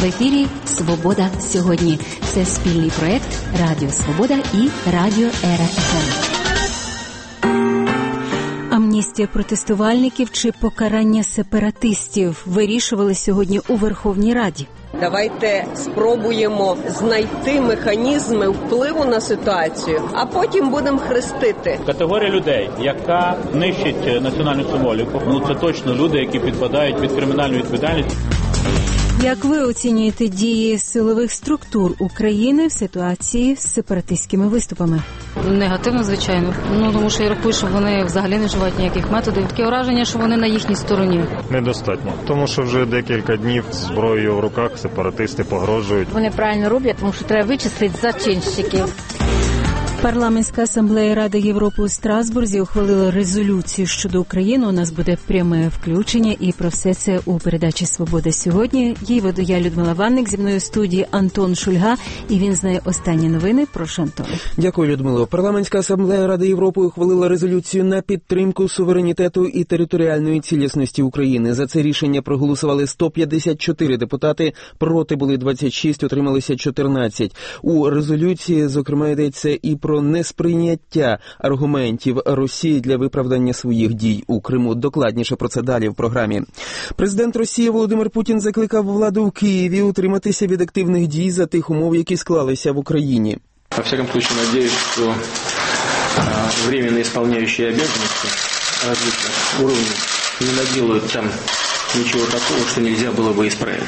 В ефірі «Свобода сьогодні». Це спільний проєкт Радіо Свобода і Радіо РФМ. Амністія протестувальників чи покарання сепаратистів вирішували сьогодні у Верховній Раді. Давайте спробуємо знайти механізми впливу на ситуацію, а потім будемо хрестити. Категорія людей, яка нищить національну символіку, це точно люди, які підпадають під кримінальну відповідальність. Як ви оцінюєте дії силових структур України в ситуації з сепаратистськими виступами? Негативно, звичайно. Тому що я рахую, що вони взагалі не вживають ніяких методів. Таке враження, що вони на їхній стороні. Недостатньо. Тому що вже декілька днів з зброєю в руках сепаратисти погрожують. Вони правильно роблять, тому що треба вичислити зачинщиків. Парламентська асамблея Ради Європи у Страсбурзі ухвалила резолюцію щодо України. У нас буде пряме включення, і про все це у передачі «Свобода сьогодні». Її веду я, Людмила Ванник, зі мною в студії Антон Шульга, і він знає останні новини. Прошу, Антон. Дякую, Людмило. Парламентська асамблея Ради Європи ухвалила резолюцію на підтримку суверенітету і територіальної цілісності України. За це рішення проголосували 154 депутати, проти були 26, утрималися 14. У резолюції, зокрема, йдеться і про несприйняття аргументів Росії для виправдання своїх дій у Криму. Докладніше про це далі в програмі. Президент Росії Володимир Путін закликав владу в Києві утриматися від активних дій за тих умов, які склалися в Україні. Во всяком случае, надеюсь, что временно исполняющие обязанности различных уровней не наделают там ничего такого, что нельзя было бы исправить.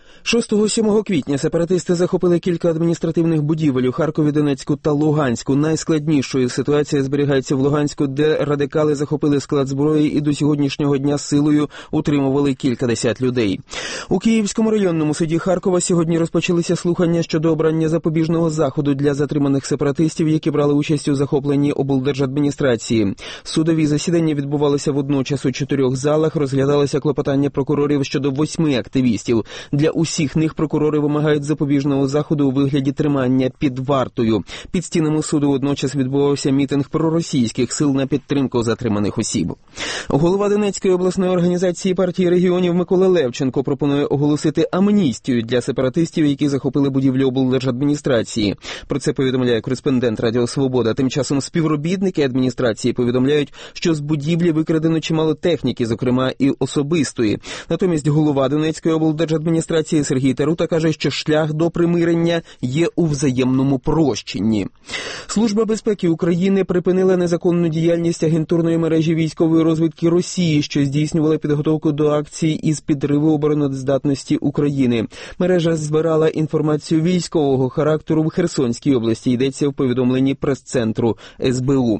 6-7 квітня сепаратисти захопили кілька адміністративних будівель у Харкові, Донецьку та Луганську. Найскладнішою ситуація зберігається в Луганську, де радикали захопили склад зброї і до сьогоднішнього дня силою утримували кількадесят людей. У Київському районному суді Харкова сьогодні розпочалися слухання щодо обрання запобіжного заходу для затриманих сепаратистів, які брали участь у захопленні облдержадміністрації. Судові засідання відбувалися водночас у 4 залах, розглядалися клопотання прокурорів щодо 8 активістів. Для усіх них прокурори вимагають запобіжного заходу у вигляді тримання під вартою. Під стінами суду водночас відбувався мітинг проросійських сил на підтримку затриманих осіб. Голова Донецької обласної організації партії регіонів Микола Левченко пропонує оголосити амністію для сепаратистів, які захопили будівлю облдержадміністрації. Про це повідомляє кореспондент Радіо Свобода. Тим часом співробітники адміністрації повідомляють, що з будівлі викрадено чимало техніки, зокрема і особистої. Натомість голова Донецької облдержадміністрації Сергій Тарута каже, що шлях до примирення є у взаємному прощенні. Служба безпеки України припинила незаконну діяльність агентурної мережі військової розвідки Росії, що здійснювала підготовку до акції із підриву обороноздатності України. Мережа збирала інформацію військового характеру в Херсонській області, йдеться в повідомленні прес-центру СБУ.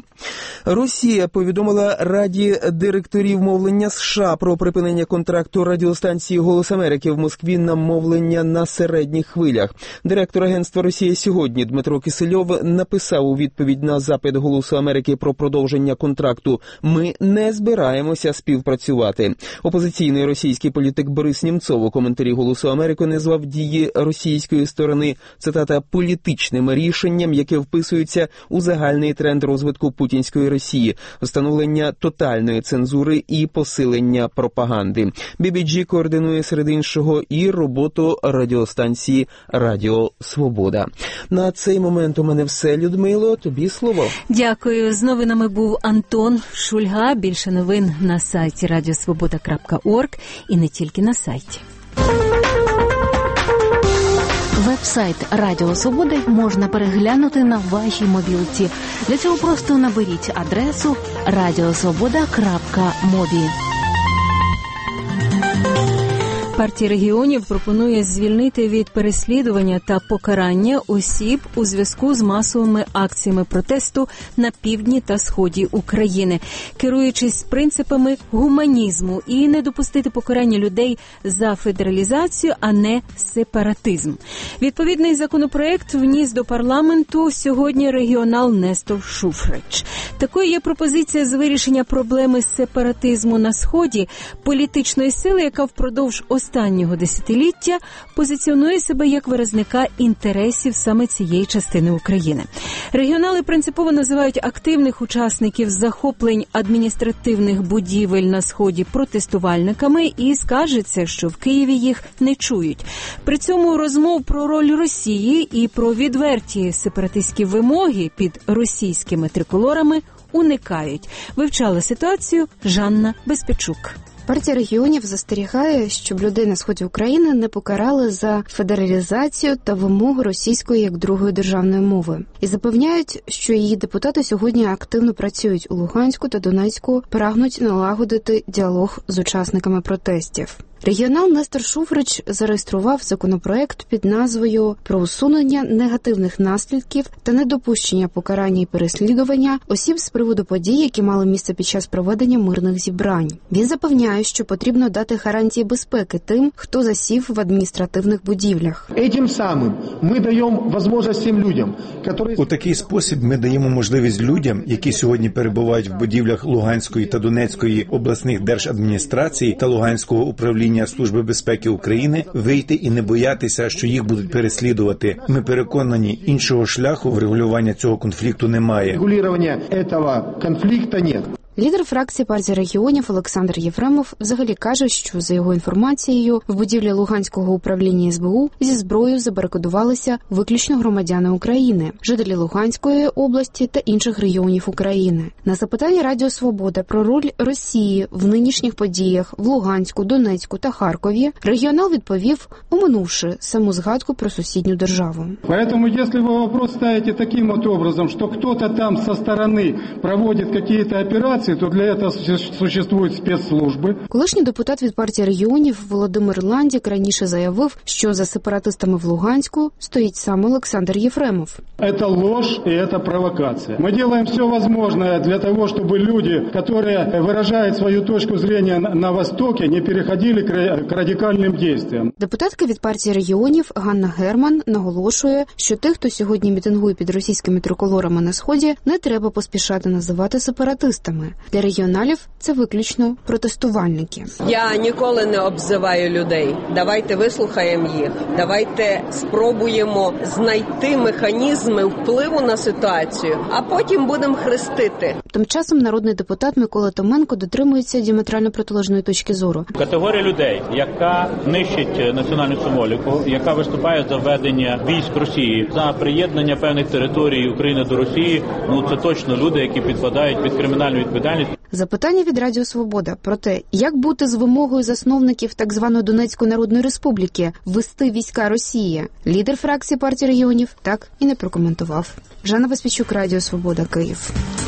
Росія повідомила Раді директорів мовлення США про припинення контракту радіостанції «Голос Америки» в Москві на мовлення на середніх хвилях. Директор агентства «Росія сьогодні» Дмитро Кисельов написав у відповідь на запит «Голосу Америки» про продовження контракту: «Ми не збираємося співпрацювати». Опозиційний російський політик Борис Німцов у коментарі «Голосу Америки» назвав дії російської сторони, цитата, «політичним рішенням, яке вписується у загальний тренд розвитку путінської Росії, встановлення тотальної цензури і посилення пропаганди». BBG координує серед іншого і роботу радіостанції «Радіо Свобода». На цей момент у мене все, Людмило, тобі слово. Дякую. З новинами був Антон Шульга. Більше новин на сайті radiosvoboda.org і не тільки на сайті. Веб-сайт Радіо Свободи можна переглянути на вашій мобілці. Для цього просто наберіть адресу radiosvoboda.mobi. Партія регіонів пропонує звільнити від переслідування та покарання осіб у зв'язку з масовими акціями протесту на півдні та сході України, керуючись принципами гуманізму, і не допустити покарання людей за федералізацію, а не сепаратизм. Відповідний законопроект вніс до парламенту сьогодні регіонал Нестор Шуфрич. Такою є пропозиція з вирішення проблеми сепаратизму на сході, політичної сили, яка впродовж останнього десятиліття позиціонує себе як виразника інтересів саме цієї частини України. Регіонали принципово називають активних учасників захоплень адміністративних будівель на Сході протестувальниками і скаржаться, що в Києві їх не чують. При цьому розмов про роль Росії і про відверті сепаратистські вимоги під російськими триколорами уникають. Вивчала ситуацію Жанна Безпечук. Партія регіонів застерігає, щоб людей на сході України не покарали за федералізацію та вимогу російської як другої державної мови. І запевняють, що її депутати сьогодні активно працюють у Луганську та Донецьку, прагнуть налагодити діалог з учасниками протестів. Регіонал Нестор Шуфрич зареєстрував законопроект під назвою «Про усунення негативних наслідків та недопущення покарання і переслідування осіб з приводу подій, які мали місце під час проведення мирних зібрань». Він запевняє, що потрібно дати гарантії безпеки тим, хто засів в адміністративних будівлях. Этим самим ми даємо можливість тим людям, які... У такий спосіб ми даємо можливість людям, які сьогодні перебувають в будівлях Луганської та Донецької обласних держадміністрацій та Луганського управління Служби безпеки України, вийти і не боятися, що їх будуть переслідувати. Ми переконані, іншого шляху врегулювання цього конфлікту немає. Регулювання цього конфлікту немає. Лідер фракції партії регіонів Олександр Єфремов взагалі каже, що, за його інформацією, в будівлі Луганського управління СБУ зі зброєю забарикадувалися виключно громадяни України, жителі Луганської області та інших регіонів України. На запитання Радіо Свобода про роль Росії в нинішніх подіях в Луганську, Донецьку та Харкові, регіонал відповів, оминувши саму згадку про сусідню державу. Поэтому, если вы вопрос ставите таким вот образом, что кто-то там со стороны проводит какие-то операции, то для этого существують спецслужби. Колишній депутат від партії регіонів Володимир Ландік раніше заявив, що за сепаратистами в Луганську стоїть сам Олександр Єфремов. Это ложь и это провокация. Мы делаем все возможное для того, чтобы люди, которые выражают свою точку зрения на Востоке, не переходили к радикальным действиям. Депутатка від партії регіонів Ганна Герман наголошує, що тих, хто сьогодні мітингує під російськими триколорами на Сході, не треба поспішати називати сепаратистами. Для регіоналів це виключно протестувальники. Я ніколи не обзиваю людей. Давайте вислухаємо їх. Давайте спробуємо знайти механізми впливу на ситуацію, а потім будемо хрестити. Тим часом народний депутат Микола Томенко дотримується діаметрально протилежної точки зору. Категорія людей, яка нищить національну символіку, яка виступає за введення військ Росії, за приєднання певних територій України до Росії, це точно люди, які підпадають під кримінальну відповідальність. Запитання від Радіо Свобода про те, як бути з вимогою засновників так званої Донецької Народної Республіки ввести війська Росії, лідер фракції партії регіонів так і не прокоментував. Жанна Безпечук, Радіо Свобода, Київ.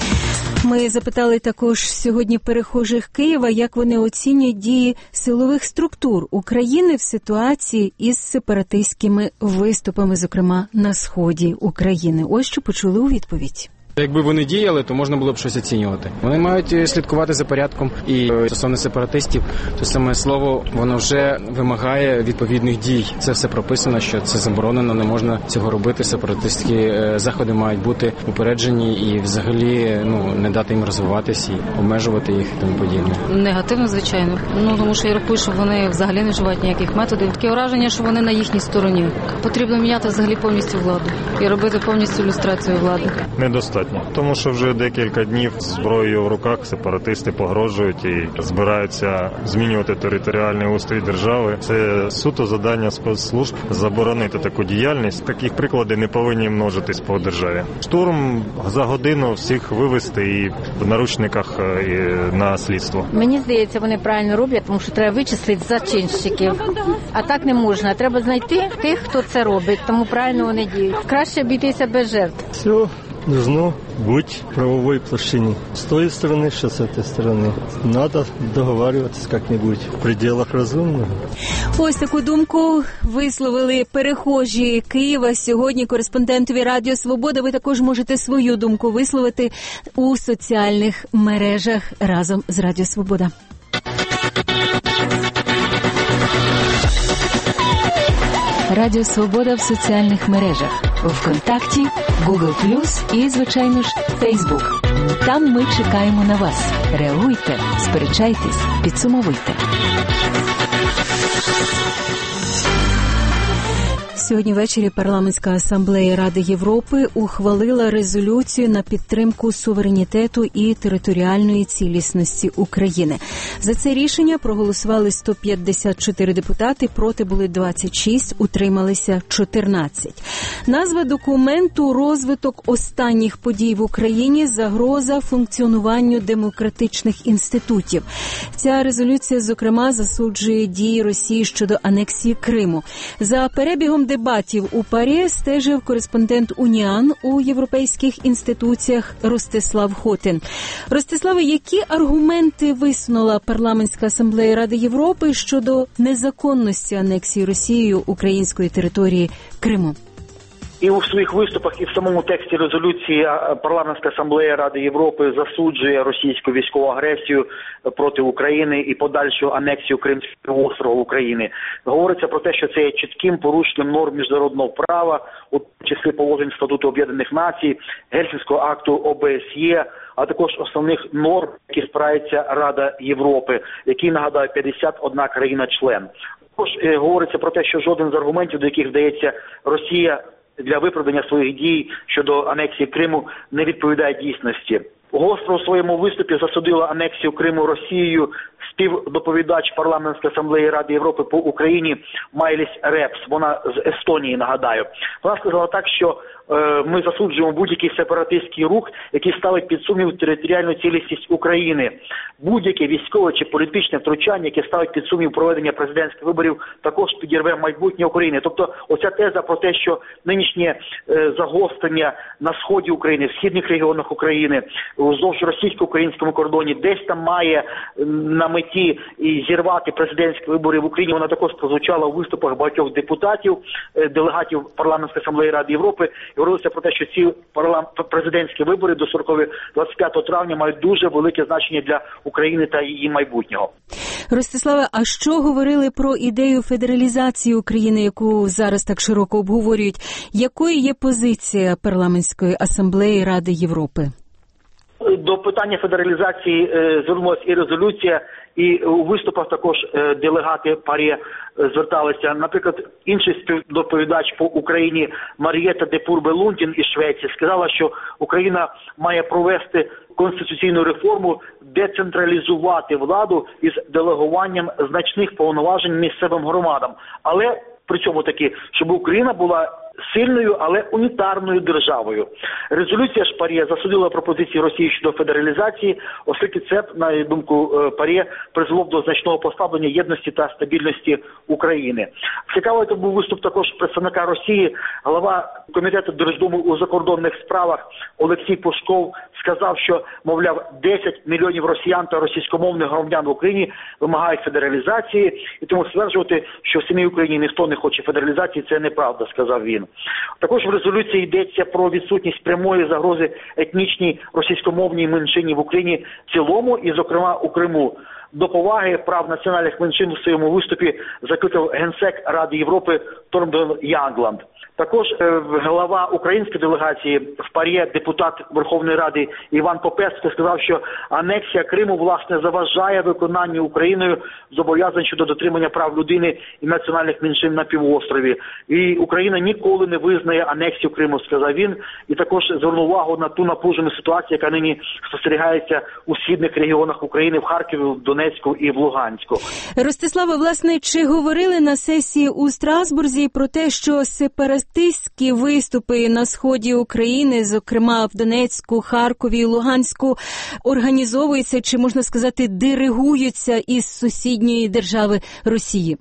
Ми запитали також сьогодні перехожих Києва, як вони оцінюють дії силових структур України в ситуації із сепаратистськими виступами, зокрема на сході України. Ось що почули у відповідь. Якби вони діяли, то можна було б щось оцінювати. Вони мають слідкувати за порядком. І стосовно сепаратистів, то саме слово, воно вже вимагає відповідних дій. Це все прописано, що це заборонено, не можна цього робити. Сепаратистські заходи мають бути упереджені і взагалі не дати їм розвиватись і обмежувати їх і тому подібне. Негативно, звичайно. Тому що я рахую, що вони взагалі не вживають ніяких методів. Таке враження, що вони на їхній стороні. Потрібно міняти взагалі повністю владу і робити повністю люстрацію влади. Недостатньо. Тому що вже декілька днів з зброєю в руках сепаратисти погрожують і збираються змінювати територіальний устрій держави. Це суто завдання спецслужб заборонити таку діяльність. Таких прикладів не повинні множитись по державі. Штурм за годину всіх вивести і в наручниках на слідство. Мені здається, вони правильно роблять, тому що треба вичислити зачинщиків. А так не можна. Треба знайти тих, хто це робить. Тому правильно вони діють. Краще обійтися без жертв. Все должно быть в правовой площине. С той стороны, что с этой стороны. Надо договариваться как-нибудь в пределах разумного. Ось таку думку висловили перехожі Києва сьогодні кореспондентові Радіо Свобода. Ви також можете свою думку висловити у соціальних мережах разом з Радіо Свобода. Радіо Свобода в соціальних мережах. ВКонтакті, Google+, і, звичайно ж, Фейсбук. Там ми чекаємо на вас. Реагуйте, сперечайтесь, підсумовуйте. Сьогодні ввечері Парламентська асамблея Ради Європи ухвалила резолюцію на підтримку суверенітету і територіальної цілісності України. За це рішення проголосували 154 депутати, проти були 26, утрималися 14. Назва документу «Розвиток останніх подій в Україні. Загроза функціонуванню демократичних інститутів». Ця резолюція, зокрема, засуджує дії Росії щодо анексії Криму. За перебігом дебатів у ПАРЄ стежив кореспондент УНІАН у європейських інституціях Ростислав Хотин. Ростиславе, які аргументи висунула Парламентська асамблея Ради Європи щодо незаконності анексії Росією української території Криму? І у своїх виступах, і в самому тексті резолюції Парламентська асамблея Ради Європи засуджує російську військову агресію проти України і подальшу анексію Кримського острова України. Говориться про те, що це є чітким порушенням норм міжнародного права, у числі положень Статуту Об'єднаних Націй, Гельсінського акту ОБСЄ, а також основних норм, які спирається Рада Європи, які, нагадаю, 51 країна-член. Також говориться про те, що жоден з аргументів, до яких вдається Росія для виправдання своїх дій щодо анексії Криму, не відповідає дійсності. Гостро у своєму виступі засудила анексію Криму Росією співдоповідач Парламентської асамблеї Ради Європи по Україні Майліс Репс. Вона з Естонії, нагадаю. Вона сказала так, що ми засуджуємо будь-який сепаратистський рух, який ставить під сумнів територіальну цілісність України. Будь-яке військове чи політичне втручання, яке ставить під сумнів проведення президентських виборів, також підірве майбутнє України. Тобто оця теза про те, що нинішнє загострення на сході України, в східних регіонах України, вздовж російсько-українському кордоні, десь там має на меті і зірвати президентські вибори в Україні, вона також прозвучала у виступах багатьох депутатів, делегатів Парламентської асамблеї Ради Європи. І говорилося про те, що ці президентські вибори до 25 травня мають дуже велике значення для України та її майбутнього. Ростиславе, а що говорили про ідею федералізації України, яку зараз так широко обговорюють? Якою є позиція Парламентської асамблеї Ради Європи? До питання федералізації звернулася і резолюція, і у виступах також делегати ПАРЄ зверталися. Наприклад, інший співдоповідач по Україні Мар'єта де Пурбе-Лундін із Швеції сказала, що Україна має провести конституційну реформу, децентралізувати владу із делегуванням значних повноважень місцевим громадам. Але при цьому таки, щоб Україна була сильною, але унітарною державою. Резолюція ж ПАРЄ засудила пропозиції Росії щодо федералізації, оскільки це, на думку ПАРЄ, призвело до значного послаблення єдності та стабільності України. Цікавий був виступ також представника Росії. Голова комітету Держдуми у закордонних справах Олексій Пушков сказав, що, мовляв, 10 мільйонів росіян та російськомовних громадян в Україні вимагають федералізації, і тому стверджувати, що в самій Україні ніхто не хоче федералізації, це неправда, сказав він. Також в резолюції йдеться про відсутність прямої загрози етнічній російськомовній меншині в Україні в цілому і, зокрема, у Криму. До поваги прав національних меншин у своєму виступі закликав генсек Ради Європи Торбен Янгланд. Також голова української делегації в ПАРЄ, депутат Верховної Ради Іван Попеско сказав, що анексія Криму, власне, заважає виконанню Україною зобов'язань щодо дотримання прав людини і національних меншин на півострові. І Україна ніколи не визнає анексію Криму, сказав він. І також звернув увагу на ту напружену ситуацію, яка нині спостерігається у східних регіонах України, в Харкові, в Донецьку і в Луганську. Ростиславе, власне, чи говорили на сесії у Страсбурзі про те, що сепаратистські виступи на сході України, зокрема в Донецьку, Харкові і Луганську, організовуються, чи, можна сказати, диригуються із сусідньої держави Росії?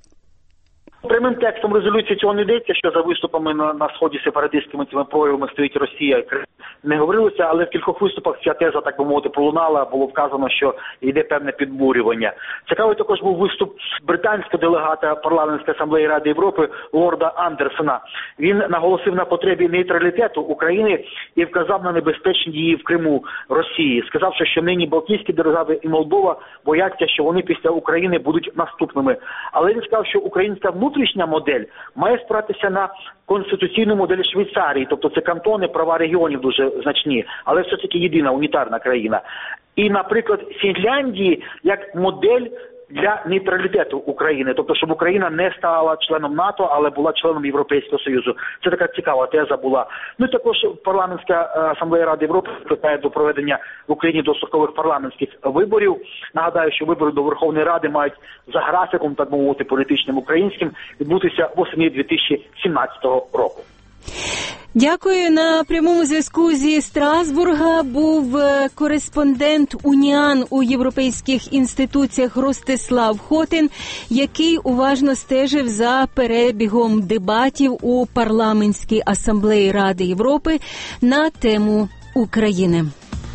Прямим текстом резолюції цього не йдеться, що за виступами на сході сепаратистськими цими проявами стоїть Росія. Не говорилося, але в кількох виступах ця теза, так би мовити, пролунала, було вказано, що йде певне підбурювання. Цікавий також був виступ британського делегата Парламентської асамблеї Ради Європи лорда Андерсона. Він наголосив на потребі нейтралітету України і вказав на небезпечні дії в Криму Росії, сказавши, що нині Балтійські держави і Молдова бояться, що вони після України будуть наступними. Але він сказав, що українська внутрішня модель має спиратися на конституційну модель Швейцарії, тобто це кантони, права регіонів дуже значні, але все-таки єдина унітарна країна. І, наприклад, Фінляндії як модель для нейтралітету України, тобто щоб Україна не стала членом НАТО, але була членом Європейського Союзу. Це така цікава теза була. Ну і також парламентська асамблея Ради Європи закликає до проведення в Україні дострокових парламентських виборів. Нагадаю, що вибори до Верховної Ради мають за графіком, так мовити, політичним українським відбутися восени 2017 року. Дякую. На прямому зв'язку зі Страсбурга був кореспондент УНІАН у європейських інституціях Ростислав Хотин, який уважно стежив за перебігом дебатів у парламентській асамблеї Ради Європи на тему України.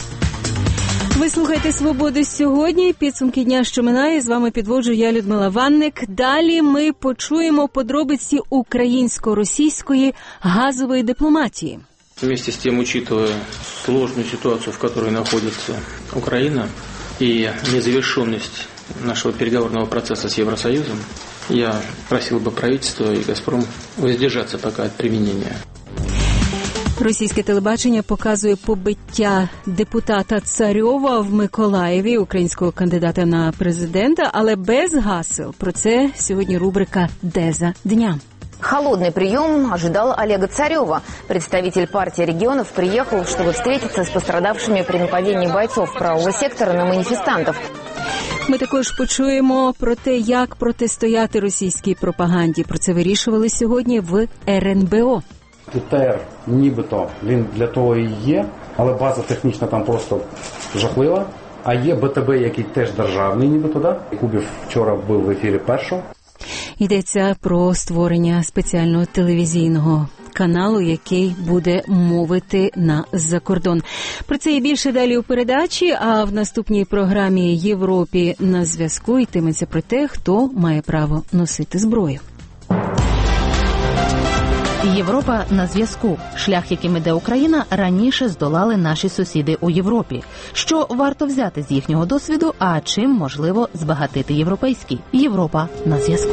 Ви слухаєте «Свободу сьогодні». Підсумки дня, що минає. З вами підводжу я, Людмила Ванник. Далі ми почуємо подробиці українсько-російської газової дипломатії. Вместе с тем, учитывая сложную ситуацию, в которой находится Украина, и незавершенность нашего переговорного процесса с Евросоюзом, я просил бы правительство и «Газпром» воздержаться пока от применения. Російське телебачення показує побиття депутата Царьова в Миколаєві, українського кандидата на президента, але без гасел. Про це сьогодні рубрика «Деза дня». Холодный прием ожидал Олега Царёва. Представитель партии регионов приехал, чтобы встретиться с пострадавшими при нападении бойцов правого сектора на манифестантов. Ми також почуємо про те, як протистояти російській пропаганді. Про це вирішували сьогодні в РНБО. ІТР нібито він для того і є, але база технічна там просто жахлива. А є БТБ, який теж державний нібито, да? Кубів вчора був в ефірі першого. Йдеться про створення спеціального телевізійного каналу, який буде мовити на закордон. Про це і більше далі у передачі, а в наступній програмі «Європі на зв'язку» йтиметься про те, хто має право носити зброю. Європа на зв'язку. Шлях, яким іде Україна, раніше здолали наші сусіди у Європі. Що варто взяти з їхнього досвіду, а чим можливо збагатити європейський? Європа на зв'язку.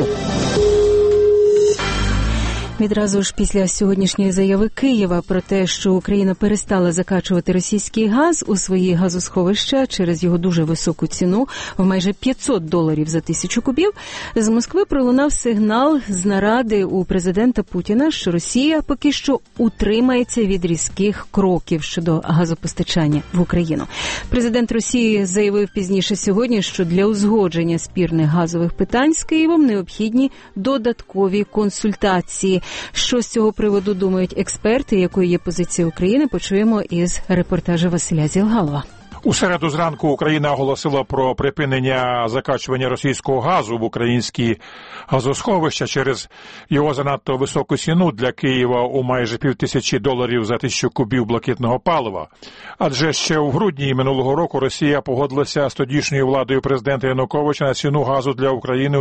Відразу ж після сьогоднішньої заяви Києва про те, що Україна перестала закачувати російський газ у свої газосховища через його дуже високу ціну в майже $500 за 1000 кубів, з Москви пролунав сигнал з наради у президента Путіна, що Росія поки що утримається від різких кроків щодо газопостачання в Україну. Президент Росії заявив пізніше сьогодні, що для узгодження спірних газових питань з Києвом необхідні додаткові консультації. Що з цього приводу думають експерти, якою є позиція України, почуємо із репортажу Василя Зілгалова. У середу зранку Україна оголосила про припинення закачування російського газу в українські газосховища через його занадто високу ціну для Києва у майже $5000 за 1000 кубів блакитного палива. Адже ще у грудні минулого року Росія погодилася з тодішньою владою президента Януковича на ціну газу для України у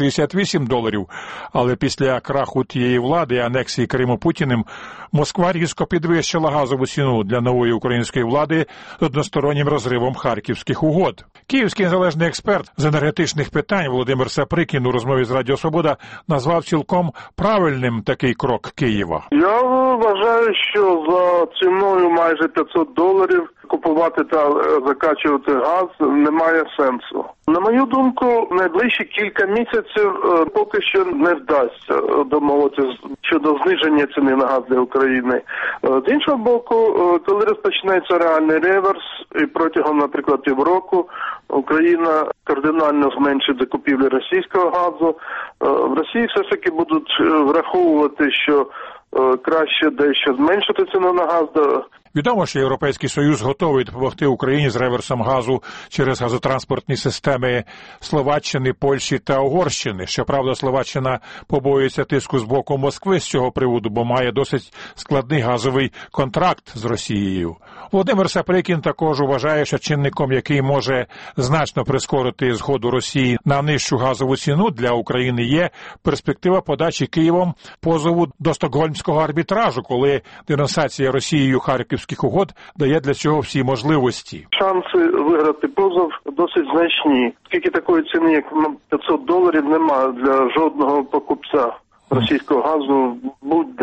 $268. Але після краху тієї влади і анексії Криму Путіним Москва різко підвищила газову ціну для нової української влади з одностороннім розривом харківських угод. Київський незалежний експерт з енергетичних питань Володимир Саприкін у розмові з Радіо Свобода назвав цілком правильним такий крок Києва. Я вважаю, що за ціною майже $500 купувати та закачувати газ немає сенсу. На мою думку, найближчі кілька місяців поки що не вдасться домовитися щодо зниження ціни на газ для України. З іншого боку, коли розпочнеться реальний реверс і протягом, наприклад, півроку Україна кардинально зменшить закупівлі російського газу, в Росії все ж таки будуть враховувати, що краще дещо зменшити ціну на газ. Відомо, що Європейський Союз готовий допомогти Україні з реверсом газу через газотранспортні системи Словаччини, Польщі та Угорщини. Щоправда, Словаччина побоюється тиску з боку Москви з цього приводу, бо має досить складний газовий контракт з Росією. Володимир Саприкін також вважає, що чинником, який може значно прискорити згоду Росії на нижчу газову ціну для України, є перспектива подачі Києвом позову до Стокгольмського арбітражу, коли денонсація Росією харківських угод дає для цього всі можливості. Шанси виграти позов досить значні, оскільки такої ціни, як $500, немає для жодного покупця російського газу будь-де.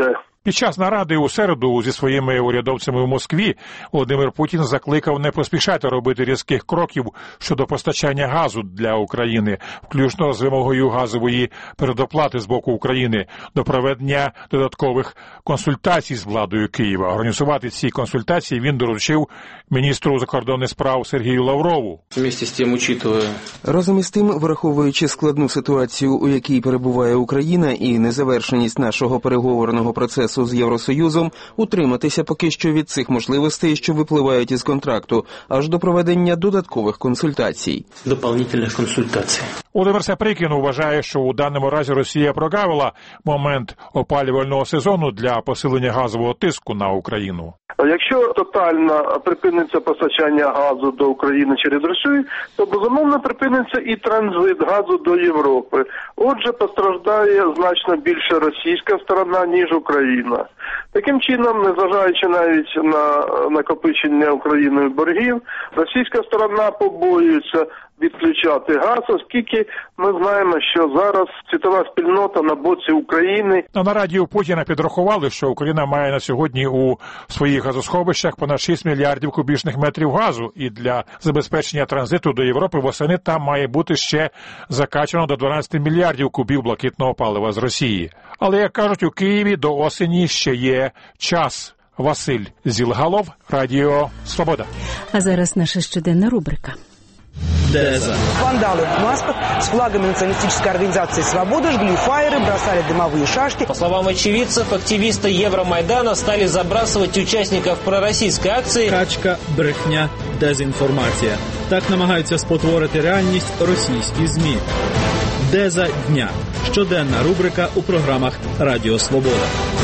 Під час наради у середу зі своїми урядовцями в Москві Володимир Путін закликав не поспішати робити різких кроків щодо постачання газу для України, включно з вимогою газової передоплати з боку України, до проведення додаткових консультацій з владою Києва. Організувати ці консультації він доручив міністру закордонних справ Сергію Лаврову. Разом із тим, враховуючи складну ситуацію, у якій перебуває Україна, і незавершеність нашого переговорного процесу з Євросоюзом, утриматися поки що від цих можливостей, що випливають із контракту, аж до проведення додаткових консультацій. Володимир Саприкін вважає, що у даному разі Росія прогавила момент опалювального сезону для посилення газового тиску на Україну. Якщо тотально припиниться постачання газу до України через Росію, то безумовно припиниться і транзит газу до Європи. Отже, постраждає значно більше російська сторона, ніж Україна. Таким чином, незважаючи навіть на накопичення Україною боргів, російська сторона побоюється відключати газ, оскільки ми знаємо, що зараз світова спільнота на боці України. На нараді у Путіна підрахували, що Україна має на сьогодні у своїх газосховищах понад 6 мільярдів кубічних метрів газу, і для забезпечення транзиту до Європи восени там має бути ще закачано до 12 мільярдів кубів блакитного палива з Росії. Але, як кажуть, у Києві до осені ще є час. Василь Зілгалов, Радіо Свобода. А зараз наша щоденна рубрика. Деза. Вандалы в масках с флагами националистической организации «Свобода» жгли фаеры, бросали дымовые шашки. По словам очевидцев, активисты Евромайдана стали забрасывать участников пророссийской акции. Качка, брехня, дезінформація. Так намагаються спотворити реальність російські ЗМІ. Деза дня. Щоденна рубрика у програмах Радіо Свобода.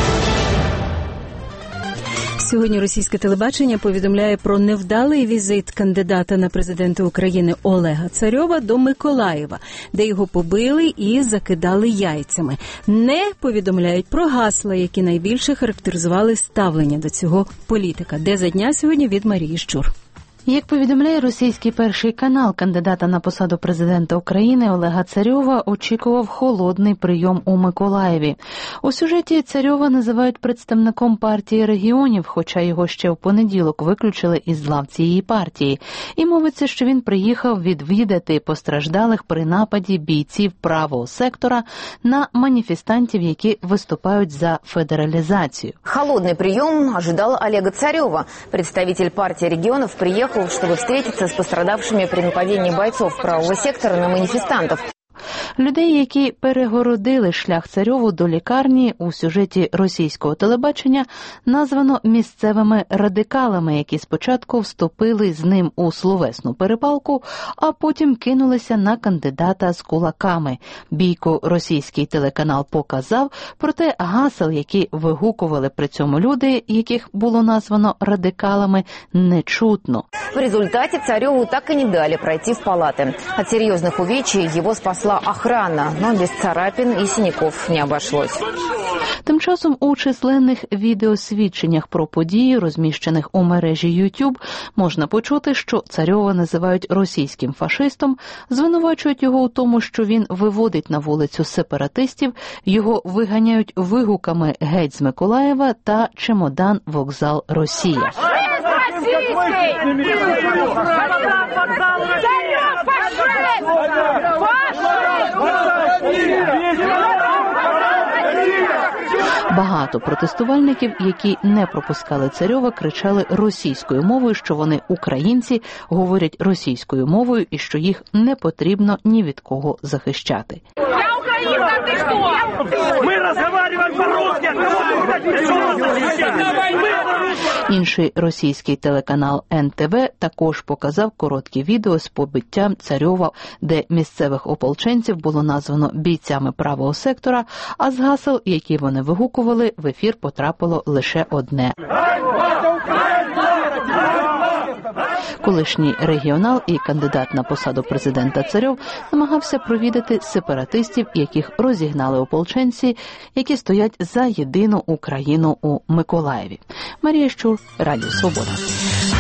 Сьогодні російське телебачення повідомляє про невдалий візит кандидата на президента України Олега Царьова до Миколаєва, де його побили і закидали яйцями. Не повідомляють про гасла, які найбільше характеризували ставлення до цього політика. Деза дня сьогодні від Марії Щур. Як повідомляє російський перший канал, кандидата на посаду президента України Олега Царьова очікував холодний прийом у Миколаєві. У сюжеті Царьова називають представником партії регіонів, хоча його ще в понеділок виключили із лав цієї партії. І мовиться, що він приїхав відвідати постраждалих при нападі бійців правого сектора на маніфестантів, які виступають за федералізацію. Холодный прием ожидал Олега Царьова. Представитель партии регионов приехал, чтобы встретиться с пострадавшими при нападении бойцов правого сектора на манифестантов. Людей, які перегородили шлях Царьову до лікарні, у сюжеті російського телебачення названо місцевими радикалами, які спочатку вступили з ним у словесну перепалку, а потім кинулися на кандидата з кулаками. Бійку російський телеканал показав, проте гасел, які вигукували при цьому люди, яких було названо радикалами, не чутно. В результате Царьову так и не дали пройти в палаты. От серьезных увечий его спасла охрана, но без царапин и синяков не обошлось. Тим часом у численних відеосвідченнях про події, розміщених у мережі YouTube, можна почути, що Царьова називають російським фашистом, звинувачують його у тому, що він виводить на вулицю сепаратистів, його виганяють вигуками «Геть з Миколаєва» та «Чемодан, вокзал, Росія». Багато протестувальників, які не пропускали Царьова, кричали російською мовою, що вони українці, говорять російською мовою і що їх не потрібно ні від кого захищати. Я українка, ти хто? Ми розмовляємо по-русски. Інший російський телеканал НТВ також показав короткі відео з побиттям Царьова, де місцевих ополченців було названо бійцями правого сектора, а з гасел, які вони вигукували, в ефір потрапило лише одне. Колишній регіонал і кандидат на посаду президента Царьов намагався провідати сепаратистів, яких розігнали ополченці, які стоять за єдину Україну у Миколаєві. Марія Щур, Радіо Свобода.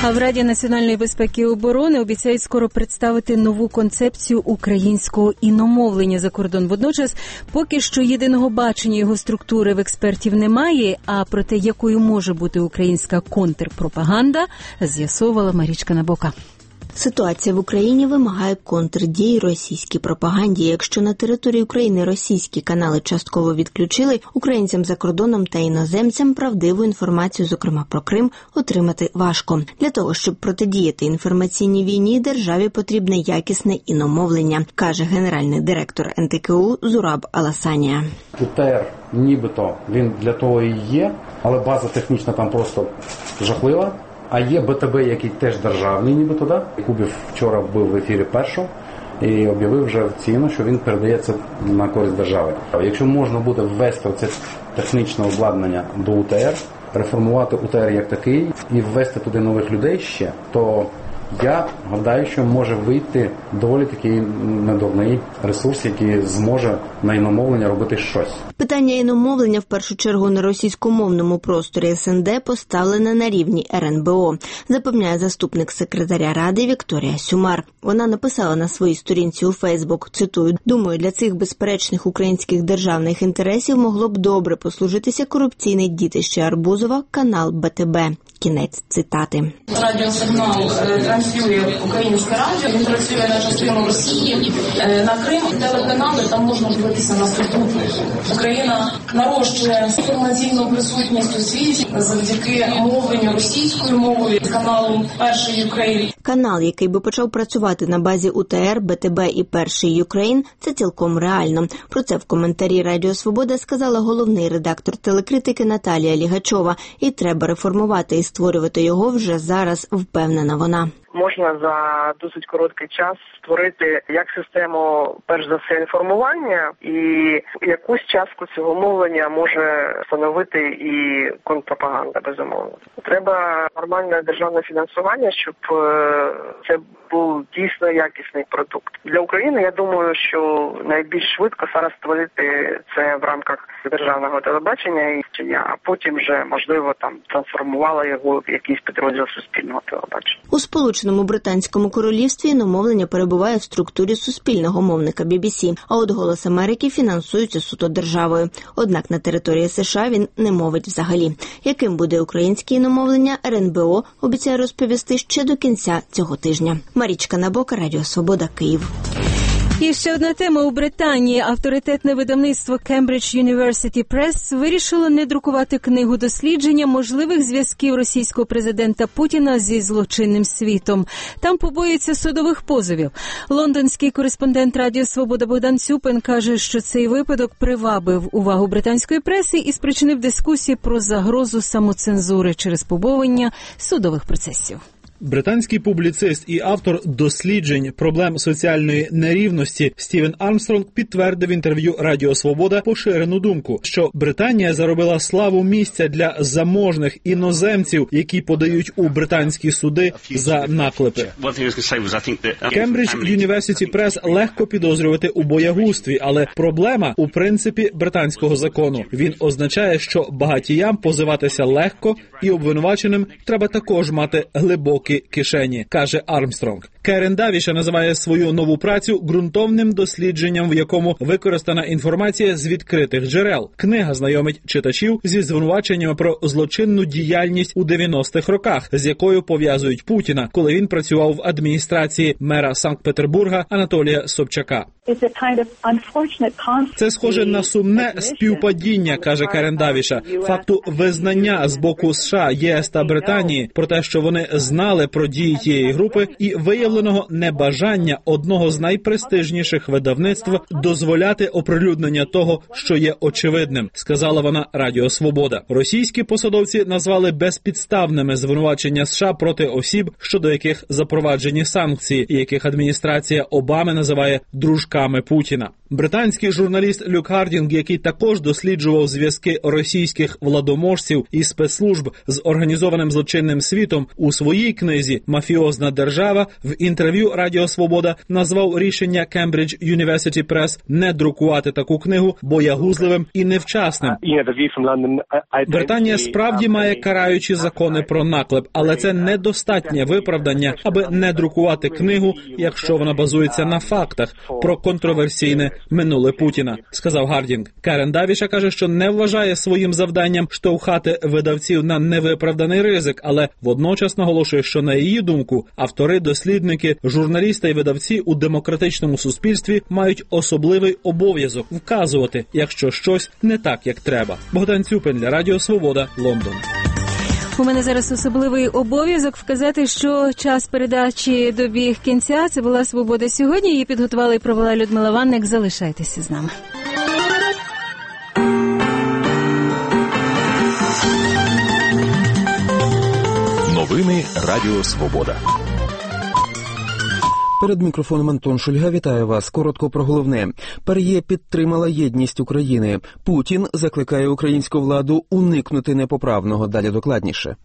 А в Раді національної безпеки і оборони обіцяють скоро представити нову концепцію українського іномовлення за кордон. Водночас, поки що єдиного бачення його структури в експертів немає, а про те, якою може бути українська контрпропаганда, з'ясовувала Марічка Набока. Ситуація в Україні вимагає контрдій російській пропаганді. Якщо на території України російські канали частково відключили, українцям за кордоном та іноземцям правдиву інформацію, зокрема про Крим, отримати важко. Для того, щоб протидіяти інформаційній війні, державі потрібне якісне іномовлення, каже генеральний директор НТКУ Зураб Аласанія. УТР нібито він для того і є, але база технічна там просто жахлива. А є БТБ, який теж державний, нібито, да? Кубів вчора був в ефірі Першого і об'явив вже офіційно, що він передається на користь держави. Якщо можна буде ввести це технічне обладнання до УТР, реформувати УТР як такий і ввести туди нових людей ще, то я гадаю, що може вийти доволі такий недурний ресурс, який зможе на іномовлення робити щось. Питання іномовлення в першу чергу на російськомовному просторі СНД поставлене на рівні РНБО, запевняє заступник секретаря Ради Вікторія Сюмар. Вона написала на своїй сторінці у Фейсбук, цитую, «Думаю, для цих безперечних українських державних інтересів могло б добре послужитися корупційне дітище Арбузова, канал БТБ». Кінець цитати. Радіосигнал транслює українське радіо, він працює на частину Росії, на Крим, телеканали, там можна дивитися наступну. Україна нарощує інформаційну присутність у світі завдяки мовленню російською мовою каналу «Перший Юкрейн». Канал, який би почав працювати на базі УТР, БТБ і «Перший Юкрейн», це цілком реально. Про це в коментарі Радіо Свобода сказала головний редактор телекритики Наталія Лігачова. І треба реформувати і створювати його вже зараз, впевнена вона. Можна за досить короткий час створити як систему, перш за все, інформування, і якусь частку цього мовлення може становити і контрпропаганда, безумовно. Треба нормальне державне фінансування, щоб це був дійсно якісний продукт. Для України, я думаю, що найбільш швидко зараз створити це в рамках державного телебачення, а потім вже, можливо, там трансформувала його в якийсь підрозділ суспільного телебачення. У Сполученому Британському королівстві іномовлення перебуває в структурі суспільного мовника BBC, а от «Голос Америки» фінансується суто державою. Однак на території США він не мовить взагалі. Яким буде українське іномовлення, РНБО обіцяє розповісти ще до кінця цього тижня. Марічка Набока, Радіо Свобода, Київ. І ще одна тема. У Британії авторитетне видавництво Cambridge University Press вирішило не друкувати книгу дослідження можливих зв'язків російського президента Путіна зі злочинним світом. Там побоюються судових позовів. Лондонський кореспондент Радіо Свобода Богдан Цюпин каже, що цей випадок привабив увагу британської преси і спричинив дискусії про загрозу самоцензури через побоювання судових процесів. Британський публіцист і автор досліджень проблем соціальної нерівності Стівен Армстронг підтвердив в інтерв'ю Радіо Свобода поширену думку, що Британія заробила славу місця для заможних іноземців, які подають у британські суди за наклепи. Cambridge University Press легко підозрювати у боягузтві, але проблема у принципі британського закону. Він означає, що багатіям позиватися легко і обвинуваченим треба також мати глибокі кишені, каже Армстронг. Керен Давіша називає свою нову працю ґрунтовним дослідженням, в якому використана інформація з відкритих джерел. Книга знайомить читачів зі звинуваченнями про злочинну діяльність у 90-х роках, з якою пов'язують Путіна, коли він працював в адміністрації мера Санкт-Петербурга Анатолія Собчака. Це схоже на сумне співпадіння, каже Керен Давіша, факту визнання з боку США, ЄС та Британії про те, що вони знали про дії тієї групи, і виявленого небажання одного з найпрестижніших видавництв дозволяти оприлюднення того, що є очевидним, сказала вона Радіо Свобода. Російські посадовці назвали безпідставними звинувачення США проти осіб, щодо яких запроваджені санкції, і яких адміністрація Обами називає дружками Путіна. Британський журналіст Люк Хардінг, який також досліджував зв'язки російських владоможців і спецслужб з організованим злочинним світом, у своїй книзі книзі «Мафіозна держава» в інтерв'ю Радіо Свобода назвав рішення Cambridge University Press не друкувати таку книгу боягузливим і невчасним. Британія справді має караючі закони про наклеп, але це недостатнє виправдання, аби не друкувати книгу, якщо вона базується на фактах про контроверсійне минуле Путіна, сказав Гардінг. Карен Давіша каже, що не вважає своїм завданням штовхати видавців на невиправданий ризик, але водночас наголошує, що на її думку автори, дослідники, журналісти і видавці у демократичному суспільстві мають особливий обов'язок вказувати, якщо щось не так, як треба. Богдан Цюпин для Радіо Свобода, Лондон. У мене зараз особливий обов'язок вказати, що час передачі добіг кінця. Це була «Свобода сьогодні». Її підготувала і провела Людмила Ванник. Залишайтеся з нами. Новини Радіо Свобода. Перед мікрофоном Антон Шульга. Вітаю вас. Коротко про головне. ПАРЄ підтримала єдність України. Путін закликає українську владу уникнути непоправного. Далі докладніше.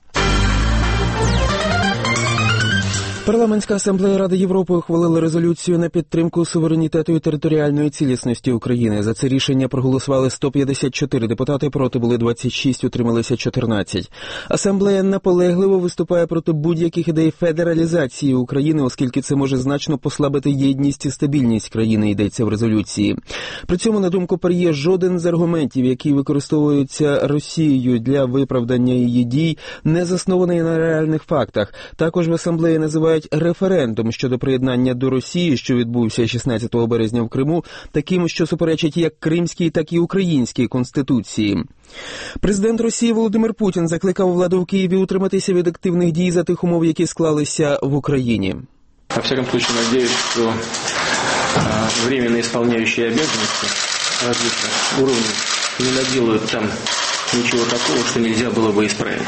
Парламентська асамблея Ради Європи ухвалила резолюцію на підтримку суверенітету і територіальної цілісності України. За це рішення проголосували 154 депутати, проти були 26, утрималися 14. Асамблея наполегливо виступає проти будь-яких ідей федералізації України, оскільки це може значно послабити єдність і стабільність країни, йдеться в резолюції. При цьому, на думку ПАРЄ, жоден з аргументів, які використовуються Росією для виправдання її дій, не заснований на реальних фактах. Також в асамблеї називають референдум щодо приєднання до Росії, що відбувся 16 березня в Криму, таким, що суперечить як кримській, так і українській конституції. Президент Росії Володимир Путін закликав владу в Києві утриматися від активних дій за тих умов, які склалися в Україні. Во всяком случае, надеюсь, что временно исполняющие обязанности различных уровней не наделают там ничего такого, что нельзя было бы исправить.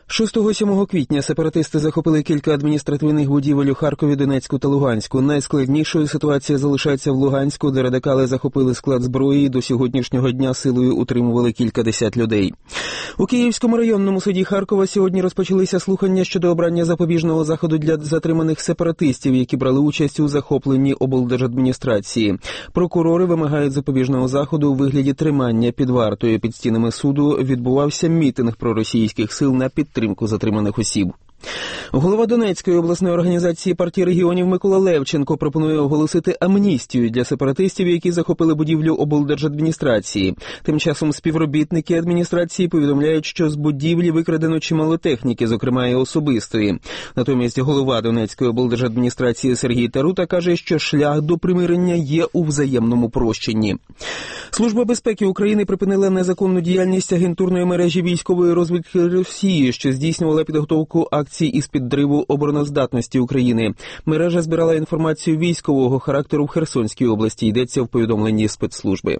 6-7 квітня сепаратисти захопили кілька адміністративних будівель у Харкові, Донецьку та Луганську. Найскладнішою ситуація залишається в Луганську, де радикали захопили склад зброї і до сьогоднішнього дня силою утримували кількадесят людей. У Київському районному суді Харкова сьогодні розпочалися слухання щодо обрання запобіжного заходу для затриманих сепаратистів, які брали участь у захопленні облдержадміністрації. Прокурори вимагають запобіжного заходу у вигляді тримання під вартою. Під стінами суду відбувався мітинг проросійських сил на підтримку затриманих осіб. Голова Донецької обласної організації партії регіонів Микола Левченко пропонує оголосити амністію для сепаратистів, які захопили будівлю облдержадміністрації. Тим часом співробітники адміністрації повідомляють, що з будівлі викрадено чимало техніки, зокрема і особистої. Натомість голова Донецької облдержадміністрації Сергій Тарута каже, що шлях до примирення є у взаємному прощенні. Служба безпеки України припинила незаконну діяльність агентурної мережі військової розвідки Росії, що здійснювала підготовку акцій із підриву обороноздатності України. Мережа збирала інформацію військового характеру в Херсонській області, йдеться в повідомленні спецслужби.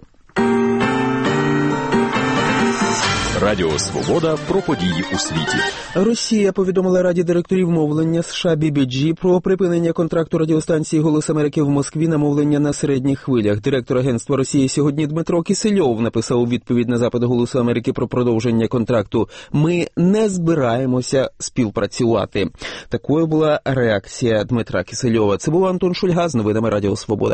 Радіо Свобода про події у світі. Росія повідомила Раді директорів мовлення США BBG про припинення контракту радіостанції «Голос Америки» в Москві на мовлення на середніх хвилях. Директор агентства Росії сьогодні Дмитро Кисельов написав у відповідь на запит «Голосу Америки» про продовження контракту: «Ми не збираємося співпрацювати». Такою була реакція Дмитра Кисельова. Це був Антон Шульга з новинами Радіо Свобода.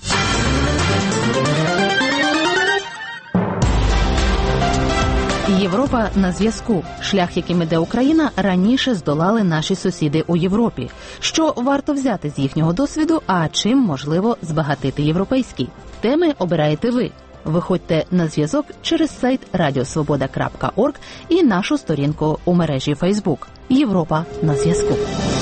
Європа на зв'язку. Шлях, яким іде Україна, раніше здолали наші сусіди у Європі. Що варто взяти з їхнього досвіду, а чим можливо збагатити європейський? Теми обираєте ви. Виходьте на зв'язок через сайт radiosvoboda.org і нашу сторінку у мережі Facebook. Європа на зв'язку.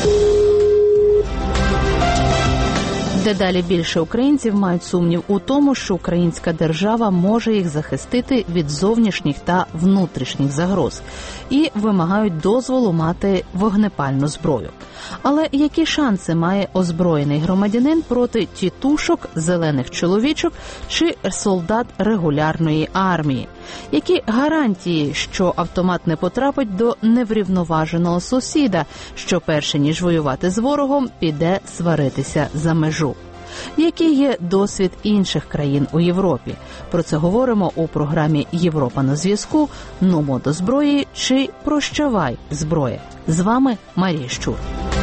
Дедалі більше українців мають сумнів у тому, що українська держава може їх захистити від зовнішніх та внутрішніх загроз і вимагають дозволу мати вогнепальну зброю. Але які шанси має озброєний громадянин проти тітушок, зелених чоловічок чи солдат регулярної армії? Які гарантії, що автомат не потрапить до неврівноваженого сусіда, що перше ніж воювати з ворогом, піде сваритися за межу? Який є досвід інших країн у Європі? Про це говоримо у програмі «Європа на зв'язку», «Нумо до зброї» чи «Прощавай, зброя». З вами Марія Щур.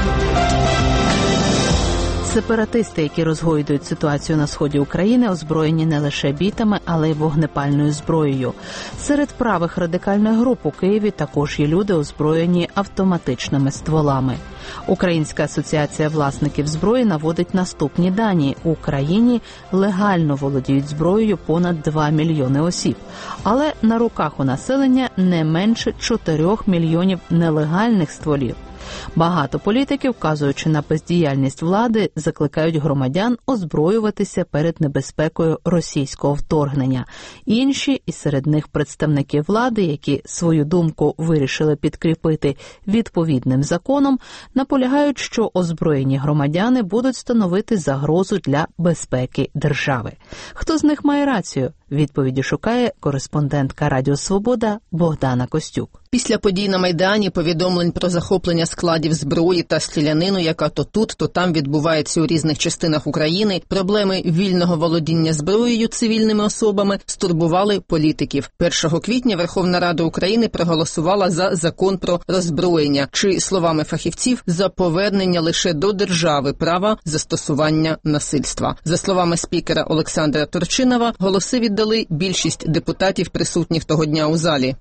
Сепаратисти, які розгойдують ситуацію на сході України, озброєні не лише бітами, але й вогнепальною зброєю. Серед правих радикальних груп у Києві також є люди, озброєні автоматичними стволами. Українська асоціація власників зброї наводить наступні дані. У країні легально володіють зброєю понад 2 мільйони осіб. Але на руках у населення не менше 4 мільйонів нелегальних стволів. Багато політиків, вказуючи на бездіяльність влади, закликають громадян озброюватися перед небезпекою російського вторгнення. Інші, і серед них представники влади, які свою думку вирішили підкріпити відповідним законом, наполягають, що озброєні громадяни будуть становити загрозу для безпеки держави. Хто з них має рацію? Відповіді шукає кореспондентка Радіо Свобода Богдана Костюк. Після подій на Майдані, повідомлень про захоплення складів зброї та стрілянину, яка то тут, то там відбувається у різних частинах України, проблеми вільного володіння зброєю цивільними особами стурбували політиків. 1 квітня Верховна Рада України проголосувала за закон про роззброєння, чи, словами фахівців, за повернення лише до держави права застосування насильства. За словами спікера Олександра Турчинова, голоси віддали більшість депутатів, присутніх того дня у залі.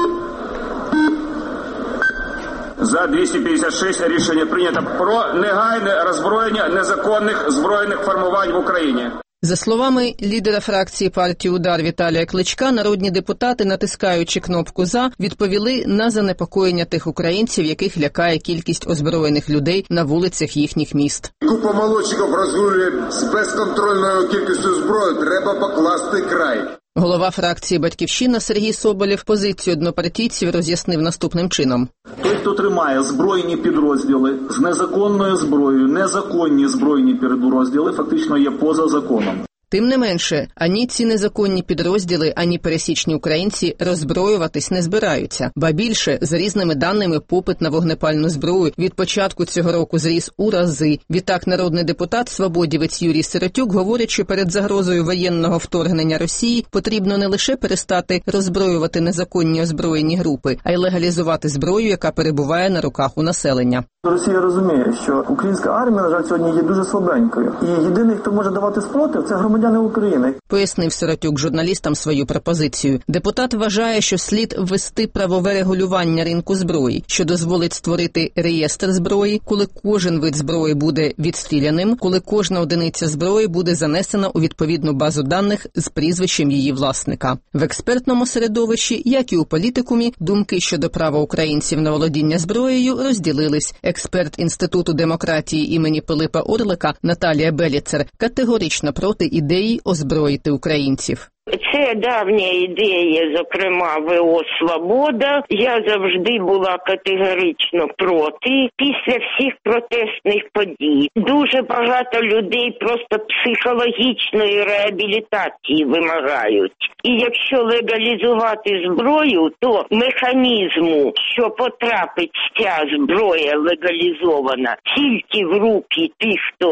За 256 рішення прийнято про негайне роззброєння незаконних збройних формувань в Україні. За словами лідера фракції партії «Удар» Віталія Кличка, народні депутати, натискаючи кнопку «За», відповіли на занепокоєння тих українців, яких лякає кількість озброєних людей на вулицях їхніх міст. Купа молодчиків розгулює з безконтрольною кількістю зброї. Треба покласти край. Голова фракції «Батьківщина» Сергій Соболєв позицію однопартійців роз'яснив наступним чином. Той, хто тримає збройні підрозділи з незаконною зброєю, незаконні збройні підрозділи фактично є поза законом. Тим не менше, ані ці незаконні підрозділи, ані пересічні українці роззброюватись не збираються. Ба більше, за різними даними, попит на вогнепальну зброю від початку цього року зріс у рази. Відтак народний депутат, свободівець Юрій Сиротюк, говорить, що перед загрозою воєнного вторгнення Росії потрібно не лише перестати роззброювати незаконні озброєні групи, а й легалізувати зброю, яка перебуває на руках у населення. Росія розуміє, що українська армія, на жаль, сьогодні є дуже слабенькою. І єдиний, хто може давати спротив, це громадяни України. Пояснив Сиротюк журналістам свою пропозицію. Депутат вважає, що слід ввести правове регулювання ринку зброї, що дозволить створити реєстр зброї, коли кожен вид зброї буде відстріляним, коли кожна одиниця зброї буде занесена у відповідну базу даних з прізвищем її власника. В експертному середовищі, як і у політикумі, думки щодо права українців на володіння зброєю розділились. Експерт Інституту демократії імені Пилипа Орлика Наталія Беліцер категорично проти ідеї озброїти українців. Це давня ідея, зокрема, ВО «Свобода». Я завжди була категорично проти. Після всіх протестних подій дуже багато людей просто психологічної реабілітації вимагають. І якщо легалізувати зброю, то механізму, що потрапить ця зброя легалізована тільки в руки тих, хто